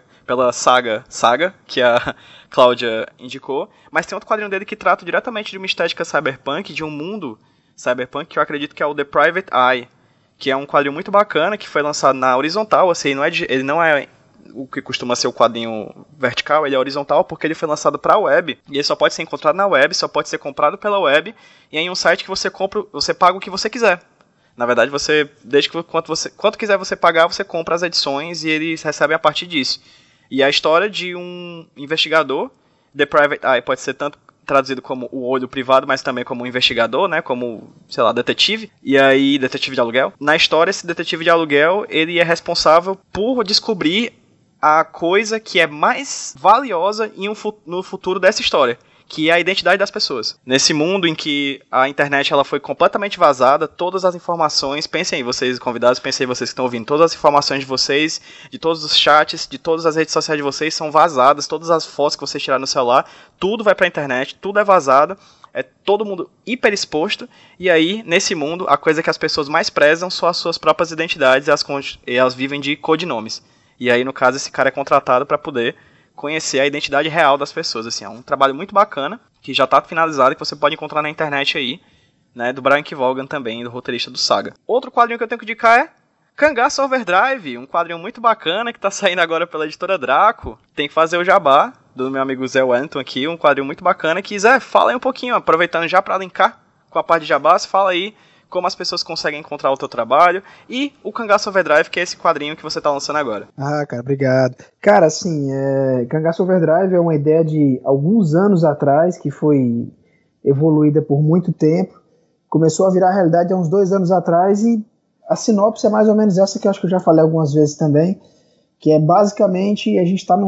saga, que a Cláudia indicou. Mas tem outro quadrinho dele que trata diretamente de uma estética cyberpunk, de um mundo cyberpunk, que eu acredito que é o The Private Eye, que é um quadrinho muito bacana, que foi lançado na horizontal, assim, ele não é o que costuma ser o quadrinho vertical, ele é horizontal porque ele foi lançado para a web, e ele só pode ser encontrado na web, só pode ser comprado pela web, e é em um site que você paga o que você quiser. Na verdade, desde que quanto quiser você pagar, você compra as edições e eles recebem a partir disso. E a história de um investigador, The Private Eye, pode ser tanto traduzido como o olho privado, mas também como investigador, né, como, sei lá, detetive, e aí detetive de aluguel. Na história, esse detetive de aluguel, ele é responsável por descobrir a coisa que é mais valiosa no futuro dessa história, que é a identidade das pessoas. Nesse mundo em que a internet ela foi completamente vazada, todas as informações, pensem aí vocês convidados, pensem aí vocês que estão ouvindo, todas as informações de vocês, de todos os chats, de todas as redes sociais de vocês são vazadas, todas as fotos que vocês tiraram no celular, tudo vai pra internet, tudo é vazado, é todo mundo hiper exposto, e aí, nesse mundo, a coisa que as pessoas mais prezam são as suas próprias identidades, e elas vivem de codinomes. E aí, no caso, esse cara é contratado para poder conhecer a identidade real das pessoas. Assim, é um trabalho muito bacana, que já está finalizado, que você pode encontrar na internet aí, né, do Brian Kevogan também, do roteirista do Saga. Outro quadrinho que eu tenho que indicar é Cangaço Overdrive, um quadrinho muito bacana que está saindo agora pela editora Draco. Tem que fazer o jabá do meu amigo Zé Wellington aqui, um quadrinho muito bacana. Que, Zé, fala aí um pouquinho, aproveitando já para linkar com a parte de jabá, fala aí como as pessoas conseguem encontrar o teu trabalho, e o Cangaço Overdrive, que é esse quadrinho que você tá lançando agora. Ah, cara, obrigado. Cara, assim, Cangaço Overdrive é uma ideia de alguns anos atrás, que foi evoluída por muito tempo, começou a virar realidade há uns 2 anos atrás, e a sinopse é mais ou menos essa que eu acho que eu já falei algumas vezes também, que é basicamente, a gente tá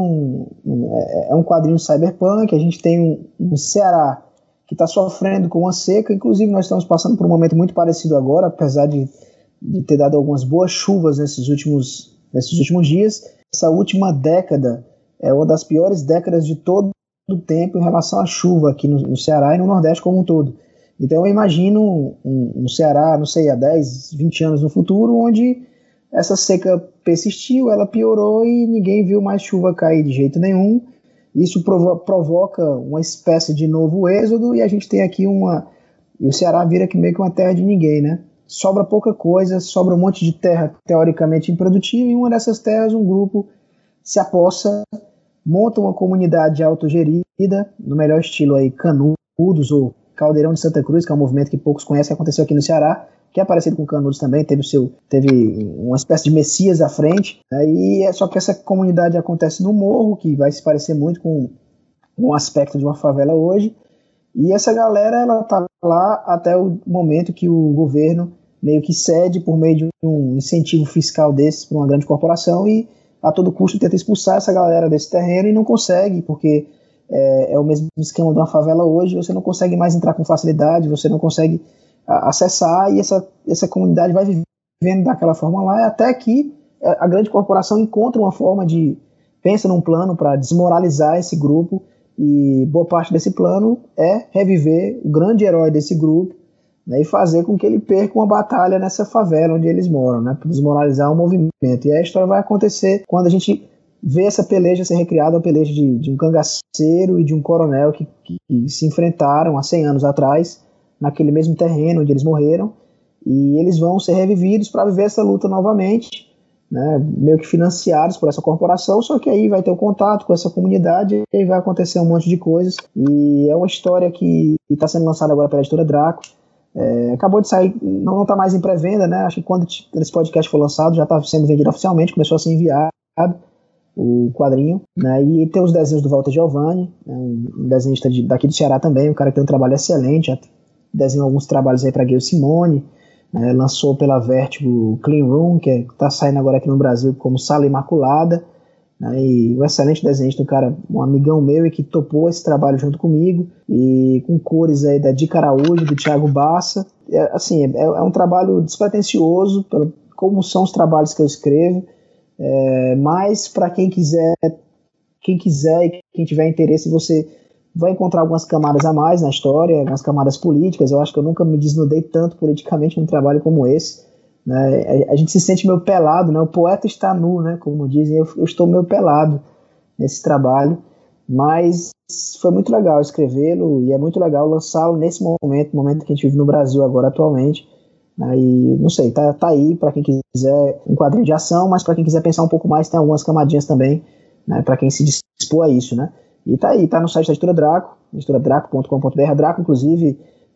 é um quadrinho cyberpunk, a gente tem um Ceará que está sofrendo com uma seca. Inclusive nós estamos passando por um momento muito parecido agora, apesar de ter dado algumas boas chuvas nesses últimos dias. Essa última década é uma das piores décadas de todo o tempo em relação à chuva aqui no Ceará e no Nordeste como um todo. Então eu imagino um Ceará, não sei, há 10, 20 anos no futuro, onde essa seca persistiu, ela piorou e ninguém viu mais chuva cair de jeito nenhum. Isso provoca uma espécie de novo êxodo, e a gente tem aqui e o Ceará vira aqui meio que uma terra de ninguém, né? sobra pouca coisa, sobra um monte de terra teoricamente improdutiva, e em uma dessas terras um grupo se apossa, monta uma comunidade autogerida, no melhor estilo aí, Canudos ou Caldeirão de Santa Cruz, que é um movimento que poucos conhecem, que aconteceu aqui no Ceará, que é parecido com Canudos também, teve uma espécie de Messias à frente, só que essa comunidade acontece no morro, que vai se parecer muito com um aspecto de uma favela hoje, e essa galera, ela tá lá até o momento que o governo meio que cede por meio de um incentivo fiscal desses para uma grande corporação e a todo custo tenta expulsar essa galera desse terreno e não consegue, porque é o mesmo esquema de uma favela hoje, você não consegue mais entrar com facilidade, você não consegue acessar, e essa comunidade vai vivendo daquela forma lá, até que a grande corporação encontra uma forma pensa num plano para desmoralizar esse grupo, e boa parte desse plano é reviver o grande herói desse grupo, né, e fazer com que ele perca uma batalha nessa favela onde eles moram, né, para desmoralizar o movimento. E a história vai acontecer quando a gente vê essa peleja ser recriada, a peleja de um cangaceiro e de um coronel que se enfrentaram há 100 anos atrás, naquele mesmo terreno onde eles morreram, e eles vão ser revividos para viver essa luta novamente, né, meio que financiados por essa corporação, só que aí vai ter um contato com essa comunidade e aí vai acontecer um monte de coisas. E é uma história que está sendo lançada agora pela editora Draco. Acabou de sair, não está mais em pré-venda, né? Acho que quando esse podcast for lançado já está sendo vendido oficialmente, começou a ser enviado o quadrinho, né? E tem os desenhos do Walter Giovanni, né? Um desenhista daqui do Ceará também, um cara que tem um trabalho excelente, já desenhou alguns trabalhos aí para Gayle Simone, lançou pela Vertigo Clean Room, que está saindo agora aqui no Brasil como Sala Imaculada, né? E um excelente desenhista, um cara, um amigão meu, e que topou esse trabalho junto comigo, e com cores aí da Dica Araújo, do Thiago Bassa. É um trabalho despretensioso, como são os trabalhos que eu escrevo, mas para quem quiser e quem tiver interesse, você vai encontrar algumas camadas a mais na história, algumas camadas políticas. Eu acho que eu nunca me desnudei tanto politicamente num trabalho como esse, né? A gente se sente meio pelado, né? O poeta está nu, né? Como dizem, eu estou meio pelado nesse trabalho, mas foi muito legal escrevê-lo, e é muito legal lançá-lo nesse momento que a gente vive no Brasil agora atualmente, né? E não sei, tá aí para quem quiser um quadrinho de ação, mas para quem quiser pensar um pouco mais, tem algumas camadinhas também, né? Para quem se dispor a isso, né? E tá aí, tá no site da editora Draco, editoradraco.com.br. A Draco, inclusive,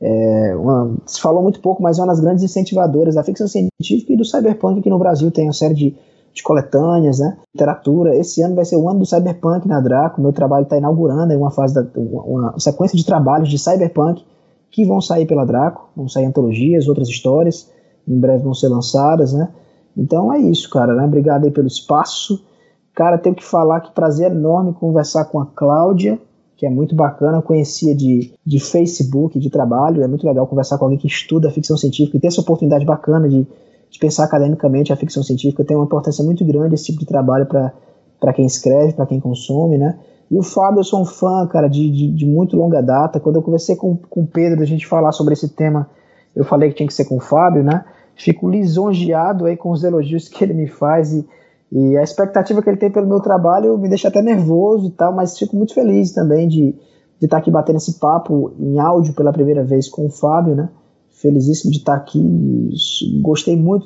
se falou muito pouco, mas é uma das grandes incentivadoras da ficção científica e do cyberpunk aqui no Brasil. Tem uma série de coletâneas, né, literatura. Esse ano vai ser o ano do cyberpunk na Draco. Meu trabalho está inaugurando uma sequência de trabalhos de cyberpunk que vão sair pela Draco, vão sair antologias, outras histórias, em breve vão ser lançadas, né. Então é isso, cara, né? Obrigado aí pelo espaço. Cara, tenho que falar que prazer enorme conversar com a Cláudia, que é muito bacana. Eu conhecia de Facebook, de trabalho. É muito legal conversar com alguém que estuda ficção científica e ter essa oportunidade bacana de pensar academicamente a ficção científica. Tem uma importância muito grande esse tipo de trabalho para quem escreve, para quem consome, né? E o Fábio, eu sou um fã, cara, de muito longa data. Quando eu conversei com o Pedro, a gente falar sobre esse tema, eu falei que tinha que ser com o Fábio, né? Fico lisonjeado aí com os elogios que ele me faz, e a expectativa que ele tem pelo meu trabalho me deixa até nervoso e tal, mas fico muito feliz também de estar aqui batendo esse papo em áudio pela primeira vez com o Fábio, né? Felizíssimo de estar aqui. Gostei muito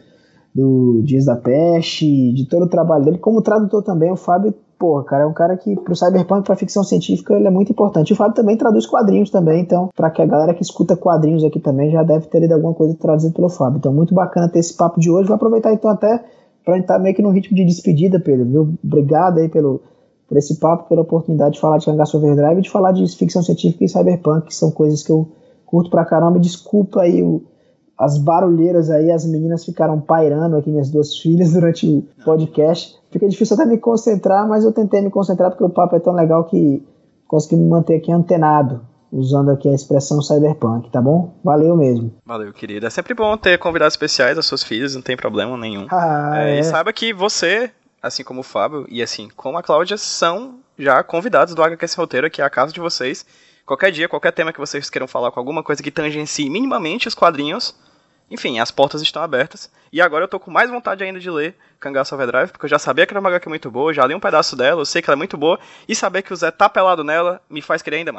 do Dias da Peste, de todo o trabalho dele. Como tradutor também, o Fábio, cara, é um cara que pro cyberpunk, pra ficção científica, ele é muito importante. E o Fábio também traduz quadrinhos também, então, pra que a galera que escuta quadrinhos aqui também já deve ter lido alguma coisa traduzida pelo Fábio. Então, muito bacana ter esse papo de hoje. Vou aproveitar então até pra gente estar meio que no ritmo de despedida, Pedro, viu? Obrigado aí por esse papo, pela oportunidade de falar de Cangaço Overdrive e de falar de ficção científica e cyberpunk, que são coisas que eu curto pra caramba. Desculpa aí as barulheiras aí, as meninas ficaram pairando aqui, minhas duas filhas, durante o podcast. Fica difícil até me concentrar, mas eu tentei me concentrar porque o papo é tão legal que consegui me manter aqui antenado, usando aqui a expressão cyberpunk, tá bom? Valeu mesmo. Valeu, querido. É sempre bom ter convidados especiais, as suas filhas, não tem problema nenhum. E saiba que você, assim como o Fábio e assim como a Cláudia, são já convidados do HQ Sem Roteiro, que é a casa de vocês. Qualquer dia, qualquer tema que vocês queiram falar com alguma coisa que tangencie minimamente os quadrinhos, enfim, as portas estão abertas. E agora eu tô com mais vontade ainda de ler Cangaço Overdrive, porque eu já sabia que era uma HQ muito boa, já li um pedaço dela, eu sei que ela é muito boa, e saber que o Zé tá pelado nela me faz querer ainda mais.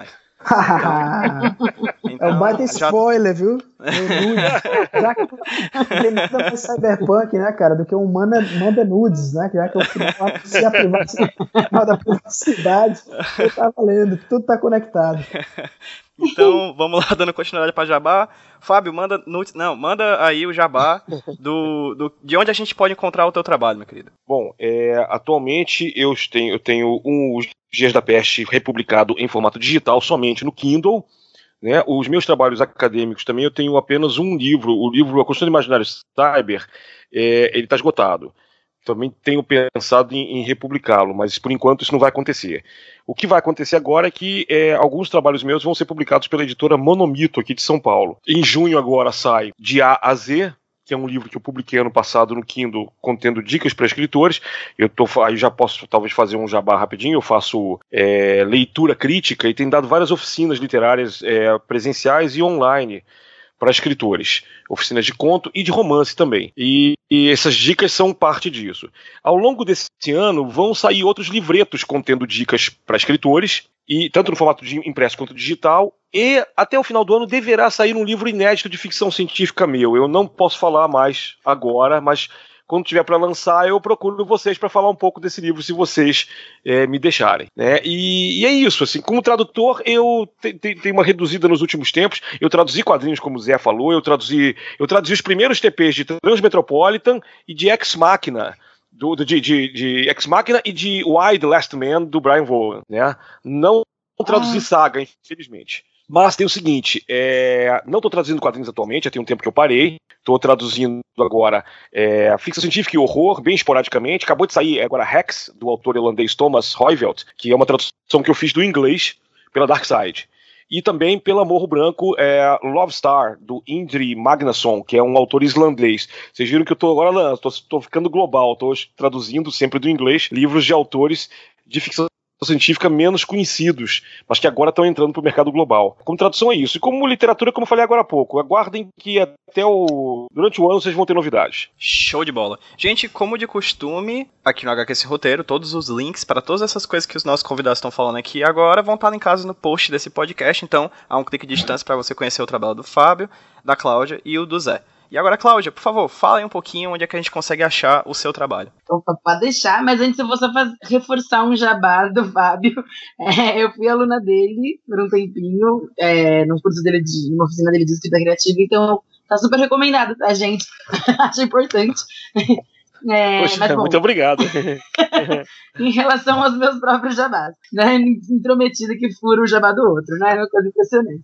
É um baita spoiler, viu? Já que não tem nada mais cyberpunk, né, cara, do que um manda nudes, né? Já que eu fui a privacidade da privacidade, eu tava lendo, tudo tá conectado. Então, vamos lá, dando continuidade para Jabá. Fábio, manda aí o Jabá de onde a gente pode encontrar o teu trabalho, meu querido. Bom, atualmente eu tenho Os Dias da Peste republicado em formato digital somente no Kindle, né? Os meus trabalhos acadêmicos também eu tenho apenas um livro, o livro A Construção do Imaginário Cyber, ele está esgotado. Também tenho pensado em republicá-lo, mas por enquanto isso não vai acontecer. O que vai acontecer agora é que alguns trabalhos meus vão ser publicados pela editora Monomito, aqui de São Paulo. Em junho agora sai De A a Z, que é um livro que eu publiquei ano passado no Kindle, contendo dicas para escritores. Aí já posso talvez fazer um jabá rapidinho. Eu faço leitura crítica e tenho dado várias oficinas literárias presenciais e online para escritores, oficinas de conto e de romance também. E essas dicas são parte disso. Ao longo desse ano vão sair outros livretos contendo dicas para escritores, e tanto no formato de impresso quanto digital, e até o final do ano deverá sair um livro inédito de ficção científica meu. Eu não posso falar mais agora, mas quando tiver para lançar, eu procuro vocês para falar um pouco desse livro, se vocês me deixarem, né? E é isso, assim, como tradutor, eu tenho uma reduzida nos últimos tempos. Eu traduzi quadrinhos, como o Zé falou, eu traduzi os primeiros TPs de Transmetropolitan e de Ex Machina, de Ex Machina e de Why the Last Man, do Brian Vaughan, né? Não traduzi Saga, infelizmente. Mas tem o seguinte, não estou traduzindo quadrinhos atualmente, já tem um tempo que eu parei. Estou traduzindo agora ficção científica e horror, bem esporadicamente. Acabou de sair agora Hex, do autor irlandês Thomas Hoyveld, que é uma tradução que eu fiz do inglês pela Dark Side. E também pela Morro Branco, Love Star, do Indri Magnusson, que é um autor islandês. Vocês viram que eu estou ficando global, estou traduzindo sempre do inglês livros de autores de ficção científica menos conhecidos, mas que agora estão entrando para o mercado global. Como tradução é isso. E como literatura, como eu falei agora há pouco, aguardem que durante o ano vocês vão ter novidades. Show de bola. Gente, como de costume, aqui no HQS Roteiro, todos os links para todas essas coisas que os nossos convidados estão falando aqui agora vão estar em casa no post desse podcast, então há um clique de distância para você conhecer o trabalho do Fábio, da Cláudia e o do Zé. E agora, Cláudia, por favor, fala aí um pouquinho onde é que a gente consegue achar o seu trabalho. Opa, pode deixar, mas antes eu vou só reforçar um jabá do Fábio. Eu fui aluna dele por um tempinho, num curso dele, numa oficina dele de escrita criativa, então tá super recomendado, tá, gente? Acho importante. Poxa, mas, bom, muito obrigado. Em relação aos meus próprios jabás, né? Intrometido que fura o jabá do outro, né? É uma coisa impressionante.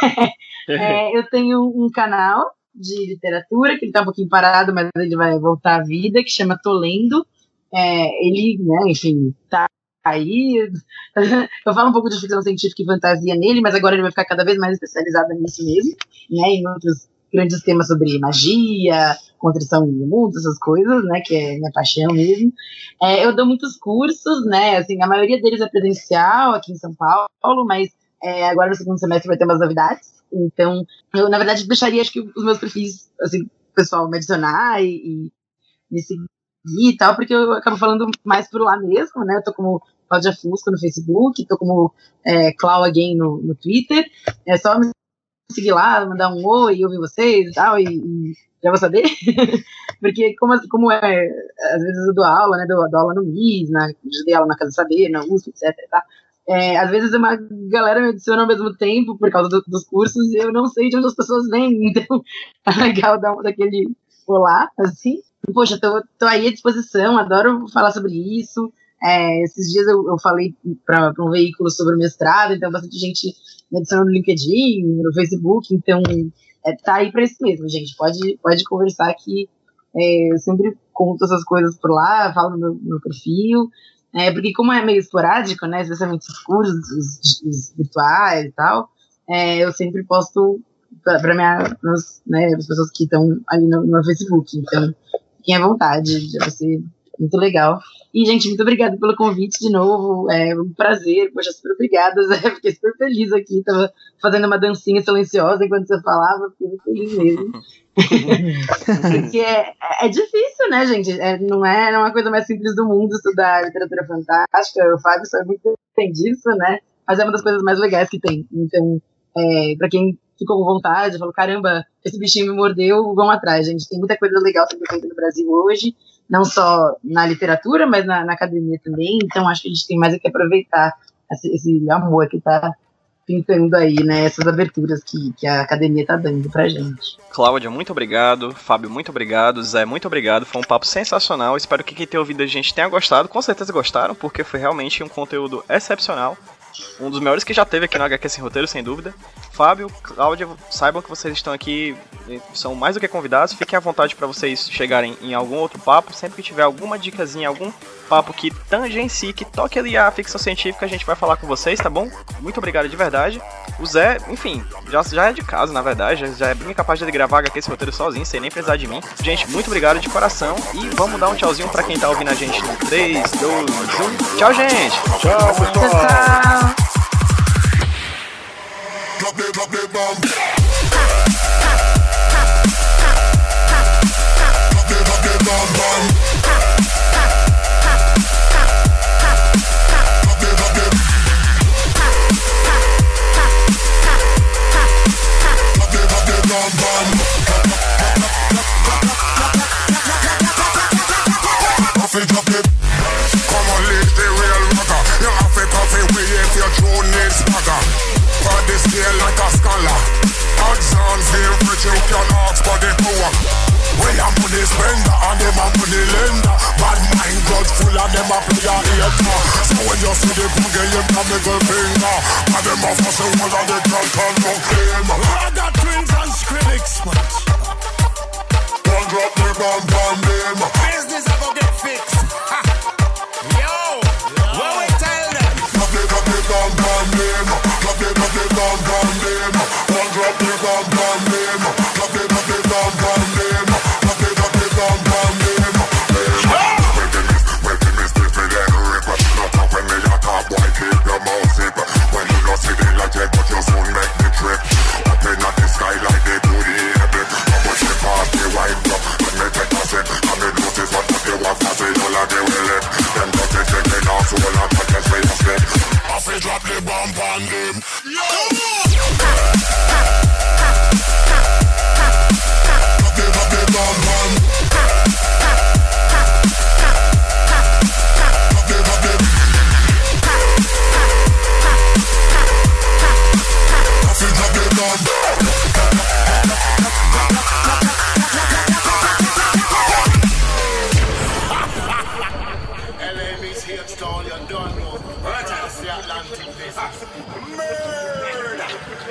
Eu tenho um canal de literatura, que ele tá um pouquinho parado, mas ele vai voltar à vida, que chama Tô Lendo. Ele, né, enfim, tá aí. Eu falo um pouco de ficção científica e fantasia nele, mas agora ele vai ficar cada vez mais especializado nisso mesmo, né, em outros grandes temas sobre magia, construção do mundo, essas coisas, né, que é minha paixão mesmo. Eu dou muitos cursos, né, assim, a maioria deles é presencial aqui em São Paulo, mas agora no segundo semestre vai ter umas novidades. Então, eu, na verdade, deixaria, acho que os meus perfis, assim, pessoal, me adicionar e me seguir e tal, porque eu acabo falando mais por lá mesmo, né? Eu tô como Cláudia Fusco no Facebook, tô como Clau Again no Twitter. É só me seguir lá, mandar um oi, ouvir vocês e tal, e já vou saber. Porque como às vezes eu dou aula, né? Dou aula no MIS, dei aula na Casa Saber, na USP, etc. Tá? Às vezes uma galera me adiciona ao mesmo tempo por causa dos cursos e eu não sei de onde as pessoas vêm, então é legal dar daquele olá, assim. Poxa, tô aí à disposição, adoro falar sobre isso. Esses dias eu falei para um veículo sobre o mestrado, então bastante gente me adiciona no LinkedIn, no Facebook, então tá aí para isso mesmo, gente. Pode conversar que eu sempre conto essas coisas por lá, falo no meu perfil. Porque como é meio esporádico, né, especialmente os cursos, os virtuais e tal, eu sempre posto para as pessoas que estão ali no meu Facebook, então fiquem à vontade, vai ser muito legal. E, gente, muito obrigada pelo convite de novo, um prazer, poxa, super obrigada, Zé, fiquei super feliz aqui, tava fazendo uma dancinha silenciosa enquanto você falava, fiquei muito feliz mesmo. Porque é difícil, né, gente? Não é uma coisa mais simples do mundo estudar literatura fantástica. O Fábio sabe muito bem disso, né? mas é uma das coisas mais legais que tem. Então, pra quem ficou com vontade, falou, caramba, esse bichinho me mordeu, vão atrás, gente. Tem muita coisa legal sendo feita no Brasil hoje, não só na literatura, mas na academia também. Então, acho que a gente tem mais que aproveitar esse amor que tá pintando aí, né, essas aberturas que a academia tá dando pra gente. Cláudia, muito obrigado. Fábio, muito obrigado. Zé, muito obrigado. Foi um papo sensacional. Espero que quem tenha ouvido a gente tenha gostado. Com certeza gostaram, porque foi realmente um conteúdo excepcional. Um dos melhores que já teve aqui no HQ Sem Roteiro, sem dúvida. Fábio, Cláudia, saibam que vocês estão aqui, são mais do que convidados. Fiquem à vontade para vocês chegarem em algum outro papo. Sempre que tiver alguma dicasinha, algum papo que tangencie, que toque ali a ficção científica, a gente vai falar com vocês, tá bom? Muito obrigado de verdade. O Zé, enfim, já é de casa, na verdade. Já é bem capaz de gravar HQ Sem Roteiro sozinho, sem nem precisar de mim. Gente, muito obrigado de coração. E vamos dar um tchauzinho pra quem tá ouvindo a gente no 3, 2, 1. Tchau, gente! Tchau, pessoal! Tchau! Drop it bomb. Drop it bomb. Drop it. Come on, live the real rocker. You have to coffee with if your true needs swagger. For this scale like a scholar. Odds on feel rich, you can ask for the poor. We are money spender and them a money lender. Bad mind grudge full of them a play a hater. So when you see the buggy, you can middle finger. And them a fuss and one of the can't no claim. I got twins and Skrillex much. One drop the bomb bomb them. Business I go get fixed. Yo, what we tell them? Drop the bomb bomb them. Drop the bomb bomb them. One drop the bomb bomb them. Drop the bomb bomb them. Drop the bomb bomb them. When the miss different and rip. Not up when me a top boy keep your mouth zip. When you not see the logic but you soon make the trip. Open up the sky like they do the air. How much the party wind up. Let me take a sip. And me notice what they want to say. All of they will it. Them got it taken off. So all of that is way to slip. I feel drop the bomb on them. Yo! Drop the bomb bomb. Drop the. I feel drop the bomb. LA's here, stall, you don't know. Right out of the Atlantic business. Murder!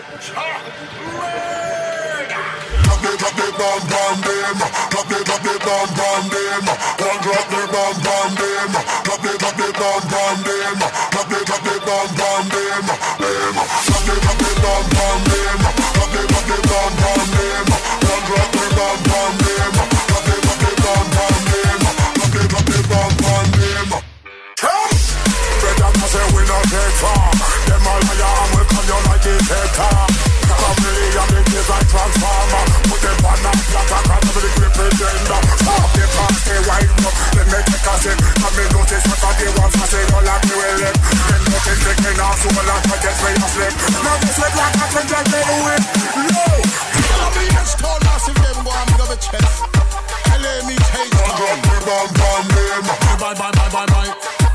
Murder! Drop the bomb bomb them. Drop the bomb bomb them. One drop the bomb bomb them. Drop the bomb bomb them. Drop the bomb bomb them. Drop the bomb bomb them. Drop the bomb bomb them. One drop the bomb bomb them. Drop the bomb bomb them. Drop the bomb bomb them. Better not say we not take far. Them all liar and we come you like it hater. Family and the kids like transformer. Put them on a platter, cause I'm the great pretender. Stop the past, they wind up. Then they take a sip. And me notice what I do once I say no like me will live. Then nothing taking off, so all I get me a slip. Now this look like I can just get away. No! I'll be in stone, massive them go and go to chest. LA me take on. Drop the bomb bomb them. Bye bye bye bye bye.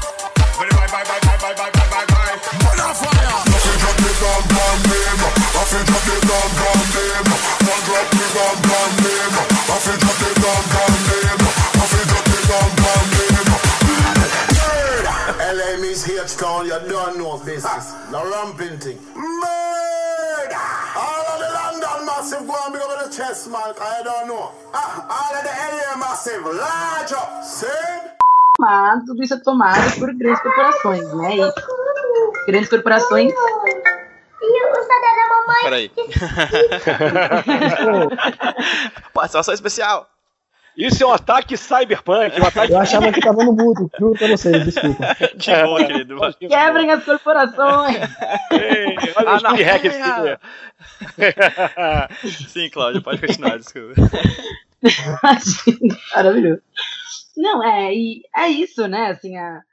Bye. Bonfire! Nothing drop the bomb bomb them. Nothing drop the bomb bomb them. One drop the bomb bomb them. Nothing drop the bomb bomb them. Nothing drop the bomb bomb them. LA means H-Town, you don't know business. No ramping thing. Murder! All of the London massive go and big over the chest, man. I don't know. All of the LA massive, large up. See? Mas tudo isso é tomado por grandes corporações, né? E grandes corporações. E o saudade da mamãe. Peraí. Participação especial. Isso é um ataque cyberpunk. Um ataque... Eu achava que tava no mudo, juro pra vocês, desculpa. Que bom, querido. Quebrem as corporações. Ei, olha o speed hack aqui. Sim, Cláudia, pode continuar, desculpa. Maravilhoso. Não, é isso, né? Assim,